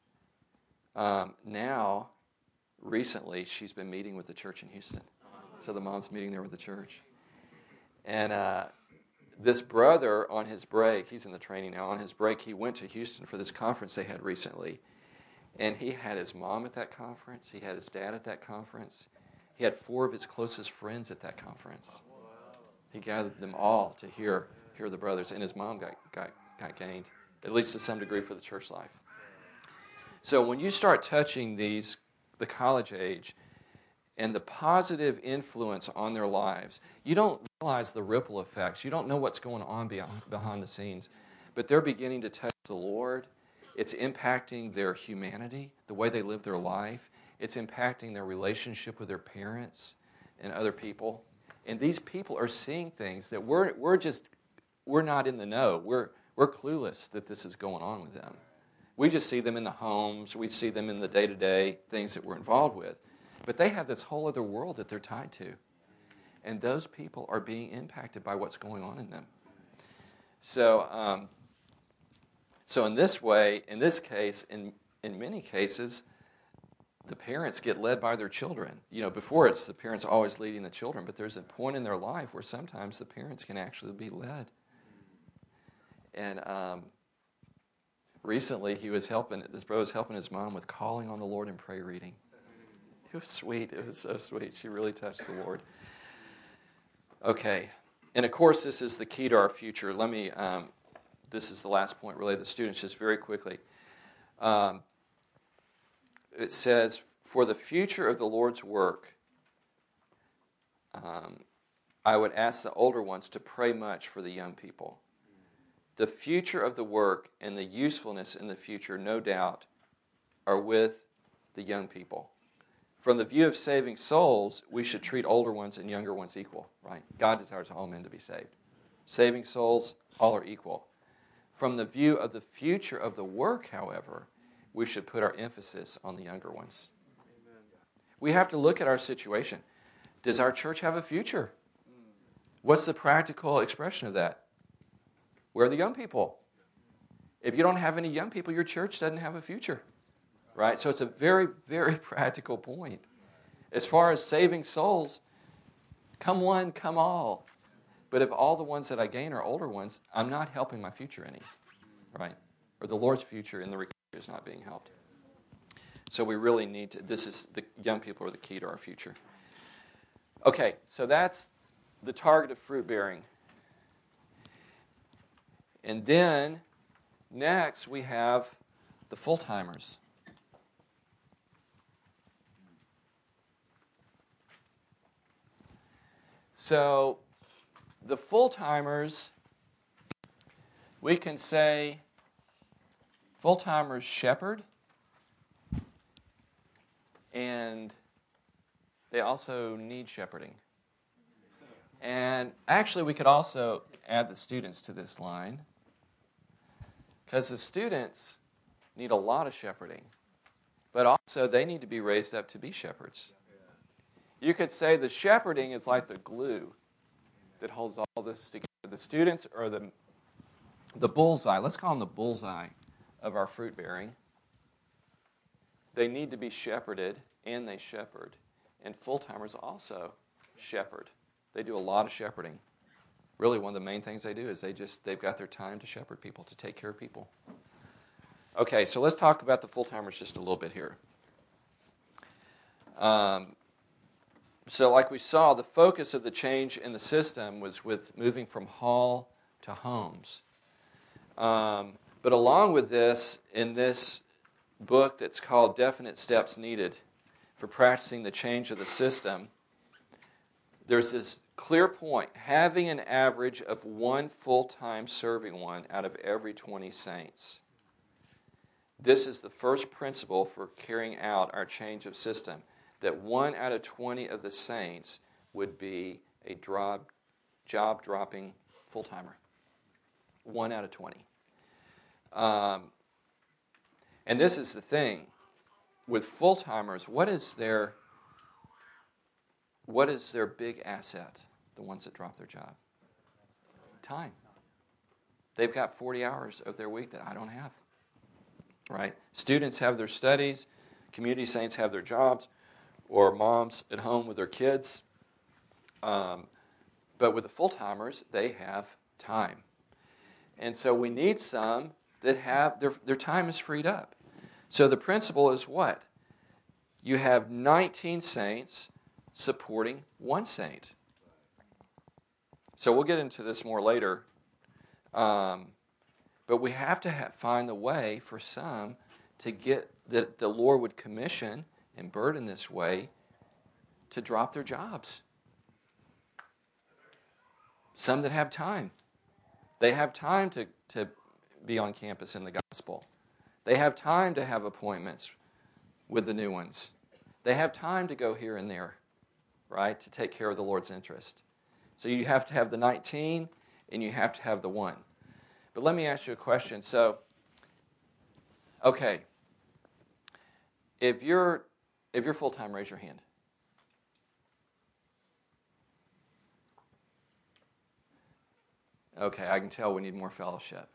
Now, recently, she's been meeting with the church in Houston. So the mom's meeting there with the church. And this brother, on his break, he's in the training now, on his break, he went to Houston for this conference they had recently. And he had his mom at that conference. He had his dad at that conference. He had 4 of his closest friends at that conference. He gathered them all to hear the brothers. And his mom got gained, at least to some degree, for the church life. So when you start touching the college age, and the positive influence on their lives, you don't realize the ripple effects. You don't know what's going on behind the scenes. But they're beginning to touch the Lord. It's impacting their humanity, the way they live their life. It's impacting their relationship with their parents and other people. And these people are seeing things that we're not in the know. We're clueless that this is going on with them. We just see them in the homes. We see them in the day-to-day things that we're involved with. But they have this whole other world that they're tied to. And those people are being impacted by what's going on in them. So in this way, in this case, in many cases, the parents get led by their children. Before it's the parents always leading the children, but there's a point in their life where sometimes the parents can actually be led. And recently, this brother was helping his mom with calling on the Lord in prayer reading. It was sweet. It was so sweet. She really touched the Lord. Okay. And of course, this is the key to our future. This is the last point related to the students, just very quickly. It says, for the future of the Lord's work, I would ask the older ones to pray much for the young people. The future of the work and the usefulness in the future, no doubt, are with the young people. From the view of saving souls, we should treat older ones and younger ones equal, right? God desires all men to be saved. Saving souls, all are equal. From the view of the future of the work, however, we should put our emphasis on the younger ones. Amen. We have to look at our situation. Does our church have a future? What's the practical expression of that? Where are the young people? If you don't have any young people, your church doesn't have a future. Right? So it's a very, very practical point. As far as saving souls, come one, come all. But if all the ones that I gain are older ones, I'm not helping my future any. Right? Or the Lord's future in the recovery is not being helped. So we really need to, the young people are the key to our future. Okay, so that's the target of fruit bearing. And then, next we have the full-timers. So, the full-timers, we can say full-timers shepherd, and they also need shepherding. And actually, we could also add the students to this line, because the students need a lot of shepherding, but also they need to be raised up to be shepherds. You could say the shepherding is like the glue that holds all this together. The students are the bullseye. Let's call them the bullseye of our fruit bearing. They need to be shepherded, and they shepherd. And full-timers also shepherd. They do a lot of shepherding. Really, one of the main things they do is they've got their time to shepherd people, to take care of people. Okay, so let's talk about the full-timers just a little bit here. So like we saw, the focus of the change in the system was with moving from hall to homes. But along with this, in this book that's called Definite Steps Needed for Practicing the Change of the System, there's this clear point: having an average of one full-time serving one out of every 20 saints. This is the first principle for carrying out our change of system, that 1 out of 20 of the saints would be a job-dropping full-timer. 1 out of 20. And this is the thing. With full-timers, what is their big asset, the ones that drop their job? Time. They've got 40 hours of their week that I don't have. Right? Students have their studies, community saints have their jobs, or moms at home with their kids. But with the full-timers, they have time. And so we need some that have their time is freed up. So the principle is what? You have 19 saints supporting one saint. So we'll get into this more later. But we have to find the way for some to get that the Lord would commission and burden this way to drop their jobs. Some that have time. They have time to be on campus in the gospel. They have time to have appointments with the new ones. They have time to go here and there, right, to take care of the Lord's interest. So you have to have the 19 and you have to have the 1. But let me ask you a question. So, okay, if you're full-time, raise your hand. Okay, I can tell we need more fellowship.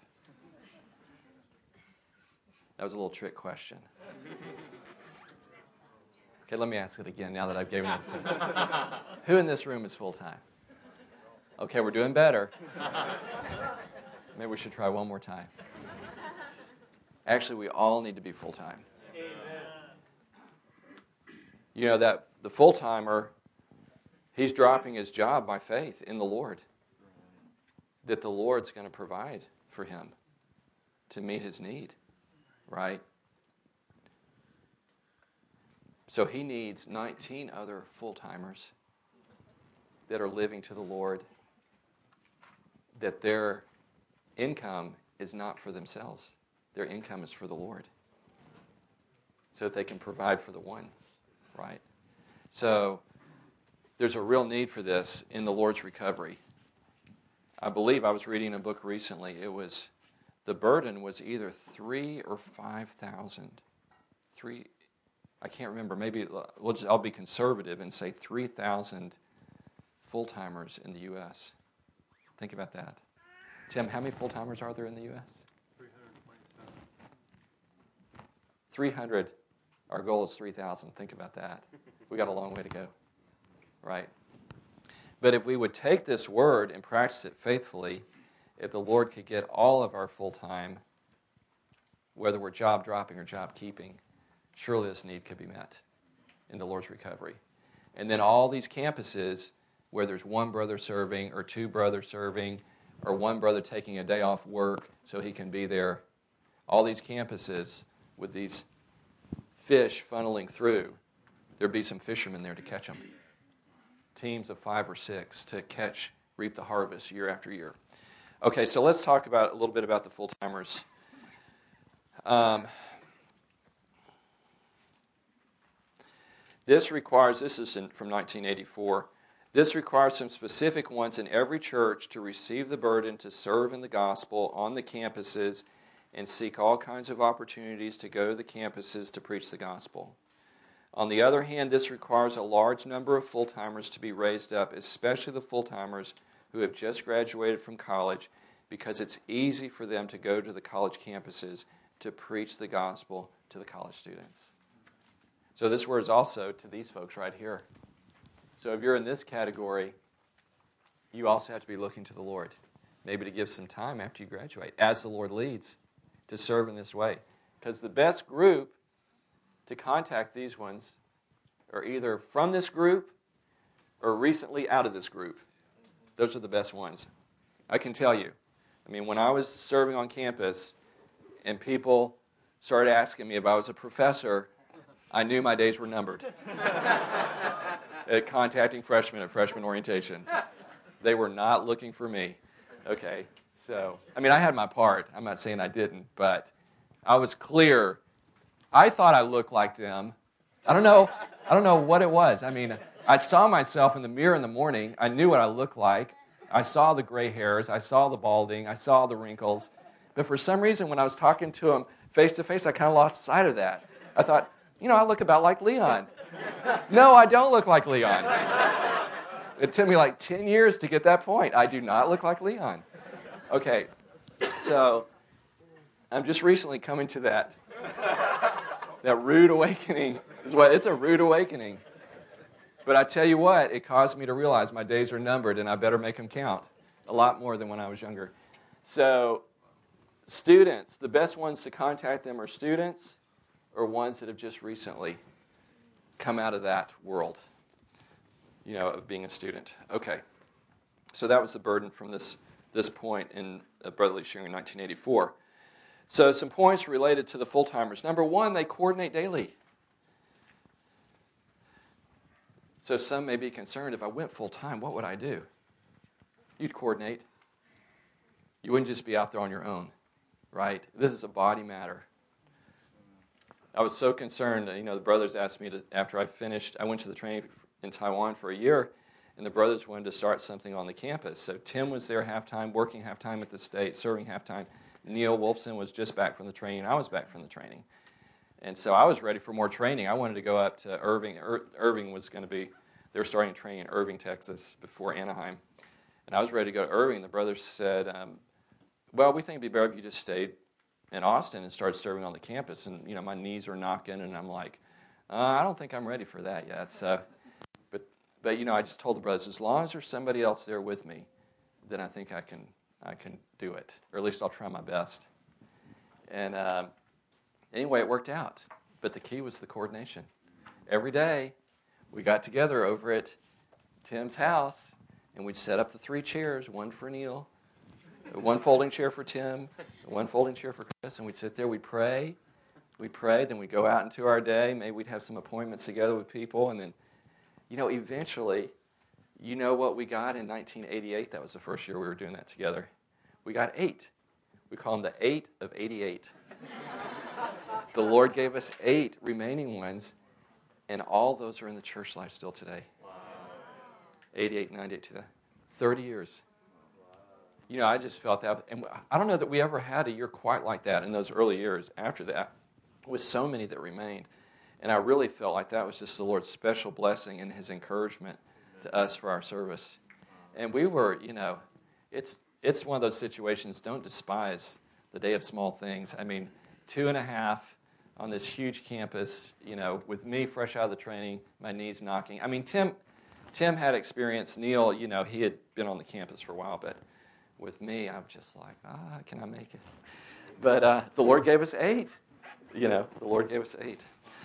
That was a little trick question. Okay, let me ask it again now that I've given it. Who in this room is full-time? Okay, we're doing better. Maybe we should try one more time. Actually, we all need to be full-time. You know that the full-timer, he's dropping his job by faith in the Lord. That the Lord's going to provide for him to meet his need, right? So he needs 19 other full-timers that are living to the Lord, that their income is not for themselves. Their income is for the Lord. So that they can provide for the one, right? So there's a real need for this in the Lord's recovery. I believe I was reading a book recently. The burden was either 3,000 or 5,000. I can't remember. Maybe I'll be conservative and say 3,000 full-timers in the U.S. Think about that. Tim, how many full-timers are there in the U.S.? 327. 300. Our goal is 3,000. Think about that. We got a long way to go, right? But if we would take this word and practice it faithfully, if the Lord could get all of our full-time, whether we're job dropping or job keeping, surely this need could be met in the Lord's recovery. And then all these campuses, where there's one brother serving or two brothers serving or one brother taking a day off work so he can be there, all these campuses with these fish funneling through, there'd be some fishermen there to catch them. Teams of 5 or 6 to reap the harvest year after year. Okay, so let's talk a little bit about the full-timers. This is from 1984. This requires some specific ones in every church to receive the burden to serve in the gospel on the campuses and seek all kinds of opportunities to go to the campuses to preach the gospel. On the other hand, this requires a large number of full-timers to be raised up, especially the full-timers who have just graduated from college, because it's easy for them to go to the college campuses to preach the gospel to the college students. So this word is also to these folks right here. So if you're in this category, you also have to be looking to the Lord, maybe to give some time after you graduate, as the Lord leads, to serve in this way. Because the best group to contact these ones are either from this group or recently out of this group. Those are the best ones. I can tell you. I mean, when I was serving on campus and people started asking me if I was a professor, I knew my days were numbered at contacting freshmen at freshman orientation. They were not looking for me. Okay, so, I mean, I had my part. I'm not saying I didn't, but I was clear. I thought I looked like them. I don't know what it was. I mean, I saw myself in the mirror in the morning. I knew what I looked like. I saw the gray hairs. I saw the balding. I saw the wrinkles. But for some reason, when I was talking to them face to face, I kind of lost sight of that. I thought, I look about like Leon. No, I don't look like Leon. It took me like 10 years to get that point. I do not look like Leon. Okay, so I'm just recently coming to that rude awakening. It's a rude awakening. But I tell you what, it caused me to realize my days are numbered and I better make them count a lot more than when I was younger. So students, the best ones to contact them are students or ones that have just recently come out of that world, of being a student. Okay, so that was the burden from this point in Brotherly Sharing in 1984. So some points related to the full-timers. Number one, they coordinate daily. So some may be concerned, if I went full-time, what would I do? You'd coordinate. You wouldn't just be out there on your own, right? This is a body matter. I was so concerned, the brothers asked me after I finished, I went to the training in Taiwan for a year, and the brothers wanted to start something on the campus. So Tim was there half-time, working half-time at the state, serving half-time. Neil Wolfson was just back from the training. I was back from the training. And so I was ready for more training. I wanted to go up to Irving. Irving was going to be, they were starting training in Irving, Texas, before Anaheim. And I was ready to go to Irving. The brothers said, well, we think it'd be better if you just stayed in Austin and started serving on the campus. And, my knees are knocking, and I'm like, I don't think I'm ready for that yet. So, but I just told the brothers, as long as there's somebody else there with me, then I think I can do it, or at least I'll try my best. And anyway, it worked out. But the key was the coordination. Every day, we got together over at Tim's house, and we'd set up the 3 chairs, one for Neil, one folding chair for Tim, one folding chair for Chris, and we'd sit there, we'd pray, then we'd go out into our day, maybe we'd have some appointments together with people, and then, eventually, what we got in 1988? That was the first year we were doing that together. We got 8. We call them the 8 of 88. The Lord gave us 8 remaining ones, and all those are in the church life still today. Wow. 88, 98, 2000. 30 years. I just felt that. And I don't know that we ever had a year quite like that in those early years after that, with so many that remained. And I really felt like that was just the Lord's special blessing and His encouragement to us for our service. And we were, it's one of those situations, don't despise the day of small things. I mean, 2.5 on this huge campus, with me fresh out of the training, my knees knocking. I mean, Tim had experience. Neil, he had been on the campus for a while, but with me, I'm just like, can I make it? But the Lord gave us 8. The Lord gave us 8.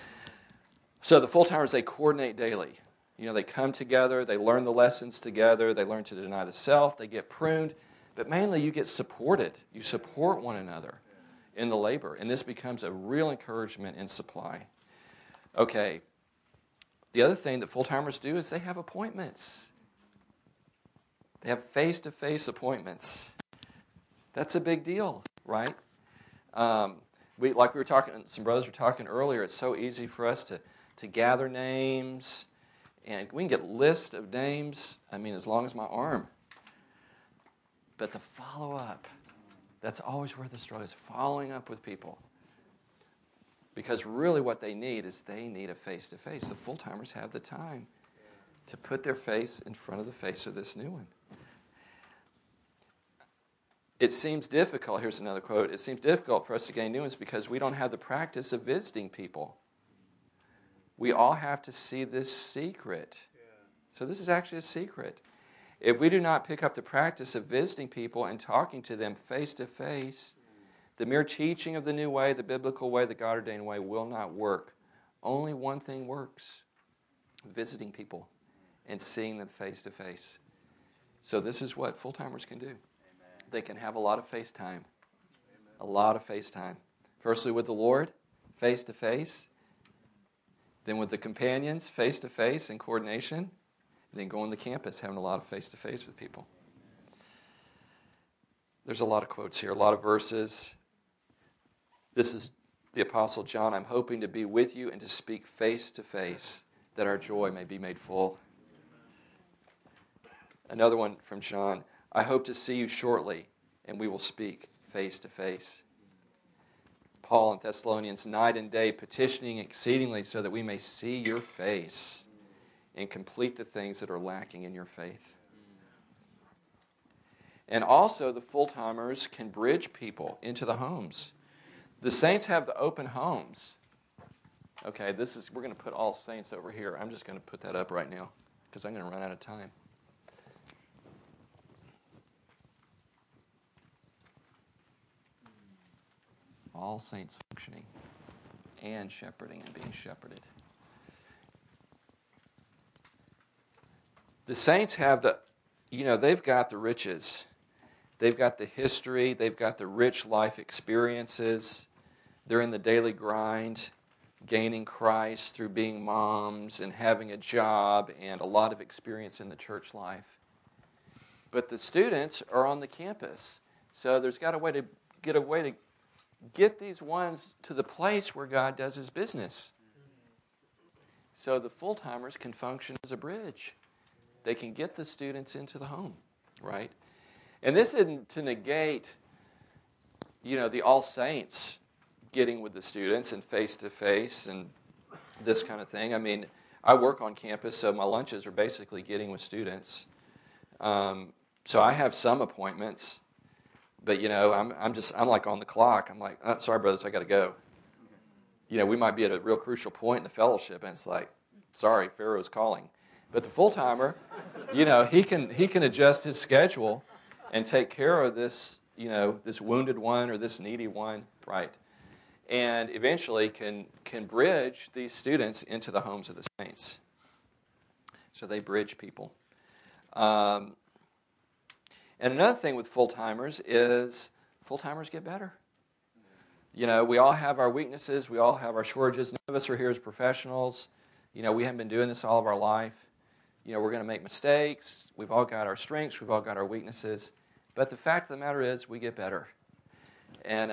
So the full-timers, they coordinate daily. They come together, they learn the lessons together, they learn to deny the self, they get pruned, but mainly you get supported. You support one another in the labor, and this becomes a real encouragement and supply. Okay, the other thing that full-timers do is they have appointments. They have face-to-face appointments. That's a big deal, right? Some brothers were talking earlier, it's so easy for us to gather names, and we can get lists of names, as long as my arm. But the follow-up, that's always where the struggle is, following up with people. Because really what they need is they need a face-to-face. The full-timers have the time to put their face in front of the face of this new one. It seems difficult, here's another quote, it seems difficult for us to gain new ones because we don't have the practice of visiting people. We all have to see this secret. So this is actually a secret. If we do not pick up the practice of visiting people and talking to them face to face, the mere teaching of the new way, the biblical way, the God-ordained way will not work. Only one thing works: visiting people and seeing them face to face. So this is what full-timers can do. Amen. They can have a lot of face time. A lot of face time. Firstly with the Lord, face to face. Then with the companions, face to face in coordination. And then going to campus, having a lot of face to face with people. There's a lot of quotes here, a lot of verses. This is the Apostle John. I'm hoping to be with you and to speak face to face, that our joy may be made full. Another one from John. I hope to see you shortly, and we will speak face to face. Paul in Thessalonians, night and day, petitioning exceedingly so that we may see your face and complete the things that are lacking in your faith. And also the full-timers can bridge people into the homes. The saints have the open homes. Okay, we're going to put all saints over here. I'm just going to put that up right now because I'm going to run out of time. All saints functioning and shepherding and being shepherded. The saints have they've got the riches. They've got the history. They've got the rich life experiences. They're in the daily grind, gaining Christ through being moms and having a job and a lot of experience in the church life. But the students are on the campus. So there's got a way to get these ones to the place where God does his business. So the full-timers can function as a bridge. They can get the students into the home, right? And this isn't to negate, the all saints getting with the students and face-to-face and this kind of thing. I mean, I work on campus, so my lunches are basically getting with students. So I have some appointments, but, I'm like on the clock. I'm like, sorry, brothers, I got to go. We might be at a real crucial point in the fellowship, and it's like, sorry, Pharaoh's calling. But the full-timer, he can adjust his schedule and take care of this, this wounded one or this needy one, right? And eventually can bridge these students into the homes of the saints. So they bridge people. And another thing with full-timers is full-timers get better. We all have our weaknesses. We all have our shortages. None of us are here as professionals. We haven't been doing this all of our life. We're going to make mistakes. We've all got our strengths. We've all got our weaknesses. But the fact of the matter is we get better. And,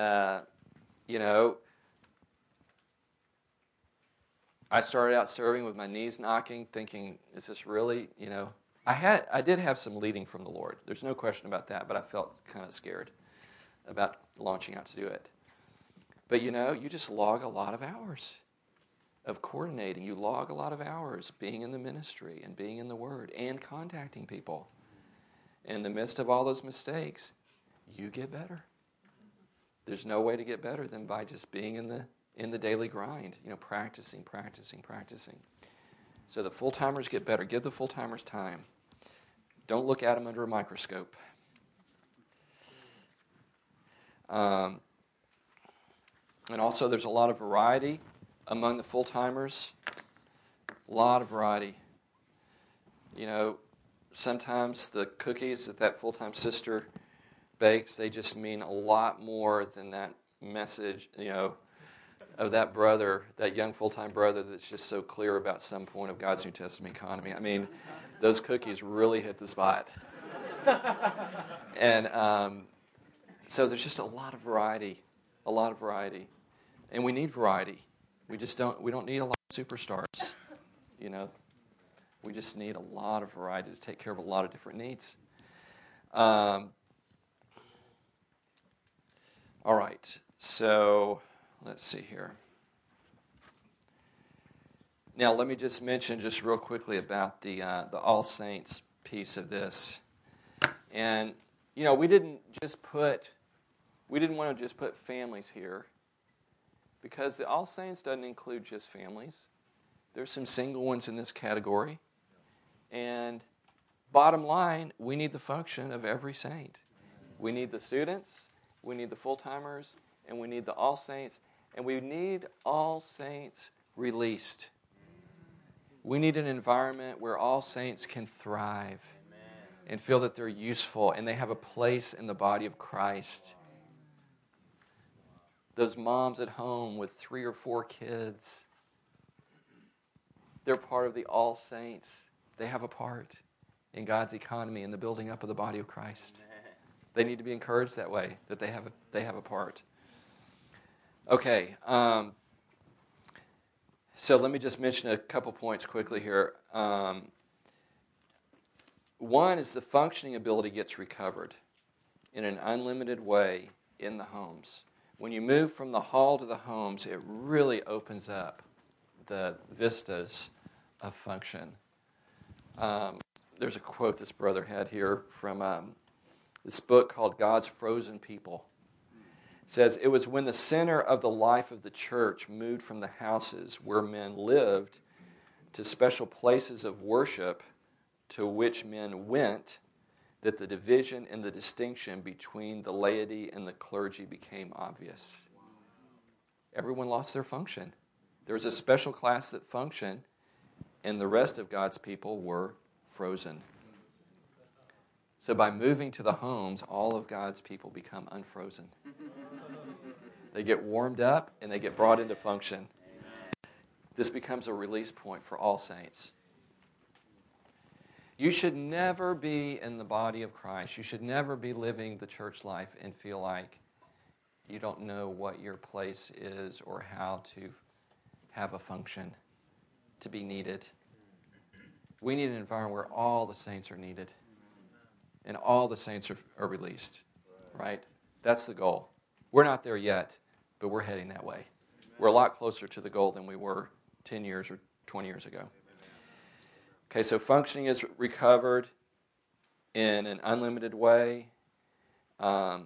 I started out serving with my knees knocking, thinking, is this really, I did have some leading from the Lord. There's no question about that, but I felt kind of scared about launching out to do it. But, you just log a lot of hours of coordinating. You log a lot of hours being in the ministry and being in the Word and contacting people. In the midst of all those mistakes, you get better. There's no way to get better than by just being in the daily grind, practicing. So the full-timers get better. Give the full-timers time. Don't look at them under a microscope. And also there's a lot of variety among the full-timers. A lot of variety. Sometimes the cookies that full-time sister bakes, they just mean a lot more than that message, of that brother, that young full-time brother that's just so clear about some point of God's New Testament economy. I mean, those cookies really hit the spot. And so there's just a lot of variety. And we need variety. We don't need a lot of superstars, We just need a lot of variety to take care of a lot of different needs. All right, so let's see here. Now, let me just mention just real quickly about the All Saints piece of this. And, we didn't want to just put families here because the All Saints doesn't include just families. There's some single ones in this category. And bottom line, we need the function of every saint. We need the students, we need the full-timers, and we need the all saints, and we need all saints released. We need an environment where all saints can thrive and feel that they're useful and they have a place in the body of Christ. Those moms at home with 3 or 4 kids, they're part of the all saints. They have a part in God's economy and the building up of the body of Christ. They need to be encouraged that way, that they have a part. Okay, so let me just mention a couple points quickly here. One is the functioning ability gets recovered in an unlimited way in the homes. When you move from the hall to the homes, it really opens up the vistas of function. There's a quote this brother had here from this book called God's Frozen People. It says, "It was when the center of the life of the church moved from the houses where men lived to special places of worship to which men went that the division and the distinction between the laity and the clergy became obvious." Everyone lost their function. There was a special class that functioned, and the rest of God's people were frozen. So by moving to the homes, all of God's people become unfrozen. They get warmed up and they get brought into function. This becomes a release point for all saints. You should never be in the body of Christ. You should never be living the church life and feel like you don't know what your place is or how to have a function, to be needed. We need an environment where all the saints are needed and all the saints are released, right? That's the goal. We're not there yet, but we're heading that way. We're a lot closer to the goal than we were 10 years or 20 years ago. Okay, so functioning is recovered in an unlimited way. And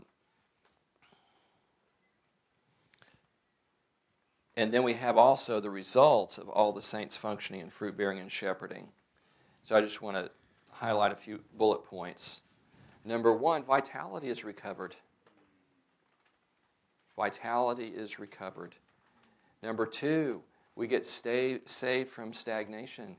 then we have also the results of all the saints functioning in fruit bearing and shepherding. So I just want to highlight a few bullet points. Number 1, vitality is recovered. Vitality is recovered. Number 2, we get saved from stagnation.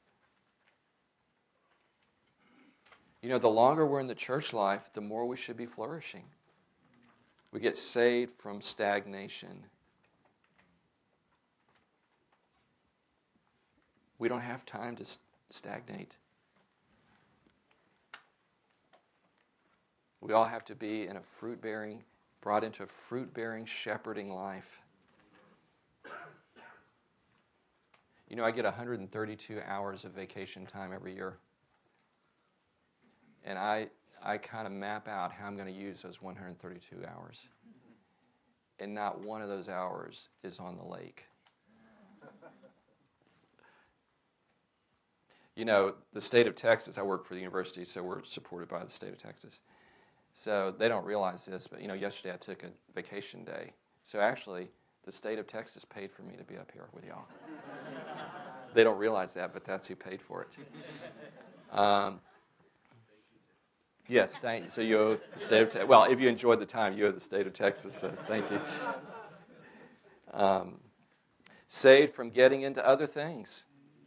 You know, the longer we're in the church life, the more we should be flourishing. We get saved from stagnation. We don't have time to stagnate. We all have to be in a fruit-bearing, brought into a fruit-bearing, shepherding life. You know, I get 132 hours of vacation time every year. And I kind of map out how I'm going to use those 132 hours. And not one of those hours is on the lake. You know, the state of Texas, I work for the university, so we're supported by the state of Texas. So they don't realize this, but, you know, yesterday I took a vacation day. So actually, the state of Texas paid for me to be up here with y'all. They don't realize that, but that's who paid for it. Yes, thank you. So you owe the state of Texas. Well, if you enjoyed the time, you owe the state of Texas, so thank you. Saved from getting into other things.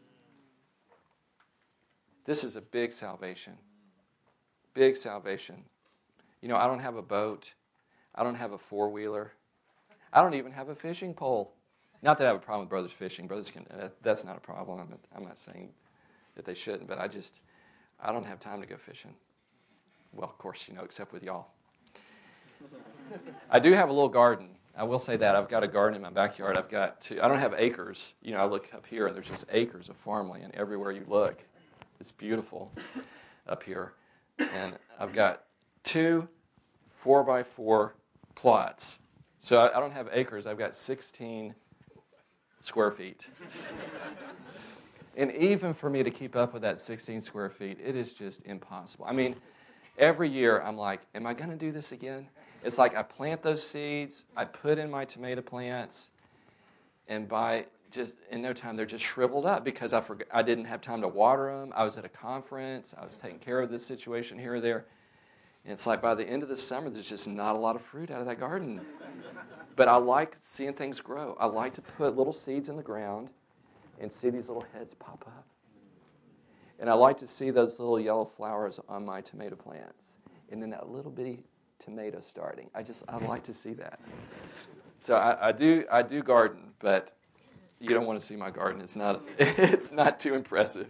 This is a big salvation. Big salvation. You know, I don't have a boat. I don't have a four-wheeler. I don't even have a fishing pole. Not that I have a problem with brothers fishing. Brothers can. That's not a problem. I'm not saying that they shouldn't, but I don't have time to go fishing. Well, of course, you know, except with y'all. I do have a little garden. I will say that. I've got a garden in my backyard. I don't have acres. You know, I look up here, and there's just acres of farmland everywhere you look. It's beautiful up here. And I've got 2 4x4 plots. So I don't have acres. I've got 16 square feet. And even for me to keep up with that 16 square feet, it is just impossible. I mean, every year I'm like, am I going to do this again? It's like I plant those seeds, I put in my tomato plants, and in no time they're just shriveled up because I didn't have time to water them. I was at a conference. I was taking care of this situation here or there. And it's like by the end of the summer, there's just not a lot of fruit out of that garden. But I like seeing things grow. I like to put little seeds in the ground, and see these little heads pop up. And I like to see those little yellow flowers on my tomato plants. And then that little bitty tomato starting. I like to see that. So I do garden, but you don't want to see my garden. It's not too impressive.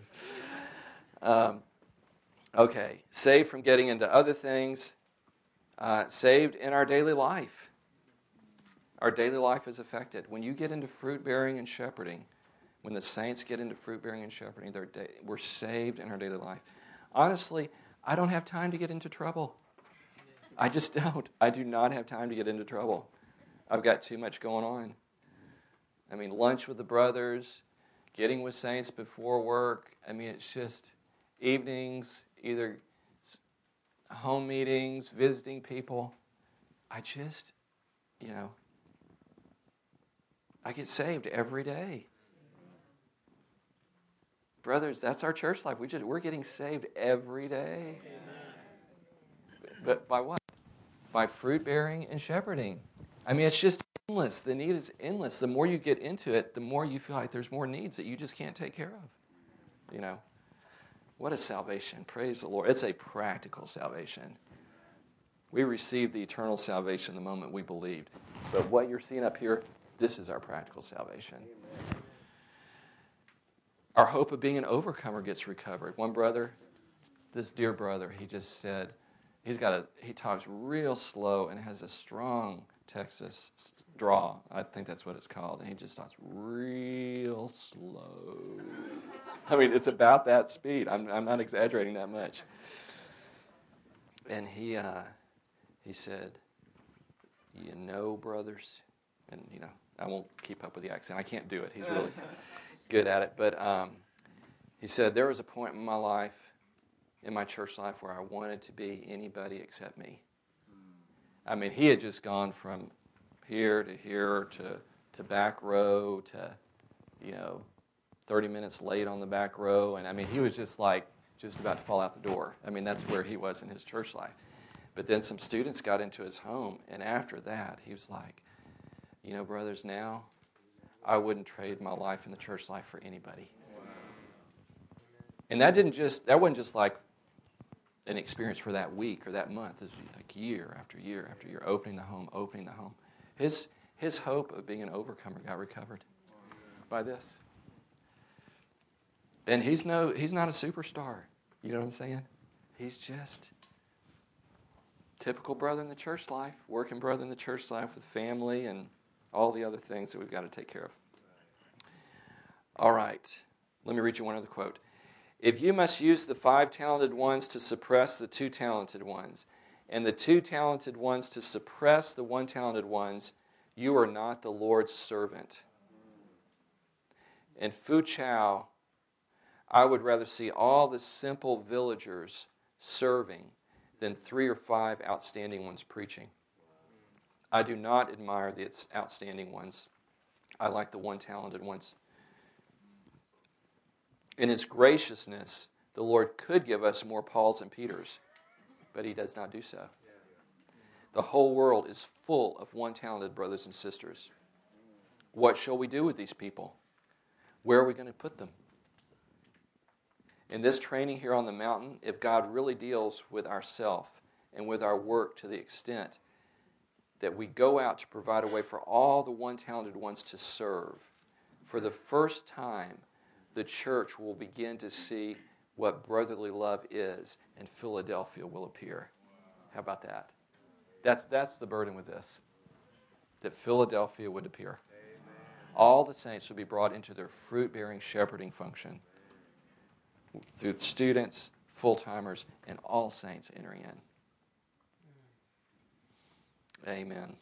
Okay, saved from getting into other things. Saved in our daily life. Our daily life is affected. When you get into fruit bearing and shepherding, when the saints get into fruit bearing and shepherding, we're saved in our daily life. Honestly, I don't have time to get into trouble. I just don't. I do not have time to get into trouble. I've got too much going on. I mean, lunch with the brothers, getting with saints before work. I mean, it's just evenings, either home meetings, visiting people. I just, I get saved every day. Brothers, that's our church life. We're getting saved every day. But by what? By fruit bearing and shepherding. I mean, it's just endless. The need is endless. The more you get into it, the more you feel like there's more needs that you just can't take care of. What a salvation. Praise the Lord. It's a practical salvation. We received the eternal salvation the moment we believed. But what you're seeing up here, this is our practical salvation. Our hope of being an overcomer gets recovered. One brother, this dear brother, he just said, he talks real slow and has a strong Texas draw. I think that's what it's called. And he just talks real slow. I mean, it's about that speed. I'm not exaggerating that much. And he said, brothers, and I won't keep up with the accent. I can't do it. He's really good at it. But he said, there was a point in my life, in my church life, where I wanted to be anybody except me. I mean, he had just gone from here to back row to, 30 minutes late on the back row. And I mean, he was just about to fall out the door. I mean, that's where he was in his church life. But then some students got into his home. And after that, he was like, brothers, now I wouldn't trade my life in the church life for anybody. And that wasn't just like an experience for that week or that month. It was like year after year after year, opening the home. His hope of being an overcomer got recovered by this. And he's not a superstar. You know what I'm saying? He's just typical brother in the church life, working brother in the church life with family and all the other things that we've got to take care of. All right. Let me read you one other quote. If you must use the 5 talented ones to suppress the 2 talented ones, and the 2 talented ones to suppress the 1 talented ones, you are not the Lord's servant. In Foochow, I would rather see all the simple villagers serving than 3 or 5 outstanding ones preaching. I do not admire the outstanding ones. I like the 1 talented ones. In His graciousness, the Lord could give us more Pauls and Peters, but He does not do so. The whole world is full of 1 talented brothers and sisters. What shall we do with these people? Where are we going to put them? In this training here on the mountain, if God really deals with ourself and with our work to the extent that we go out to provide a way for all the 1 talented ones to serve, for the first time, the church will begin to see what brotherly love is, and Philadelphia will appear. How about that? That's the burden with this, that Philadelphia would appear. Amen. All the saints would be brought into their fruit-bearing shepherding function through students, full-timers, and all saints entering in. Amen.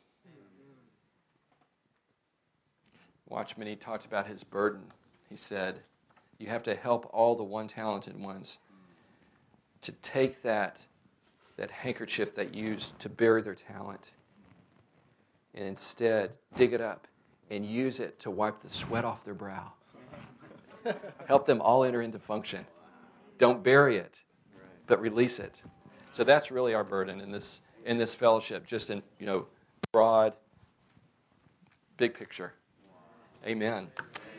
Watchman, he talked about his burden. He said, you have to help all the 1 talented ones to take that handkerchief they used to bury their talent and instead dig it up and use it to wipe the sweat off their brow. Help them all enter into function. Don't bury it, but release it. So that's really our burden in this fellowship, just in broad, big picture. Amen.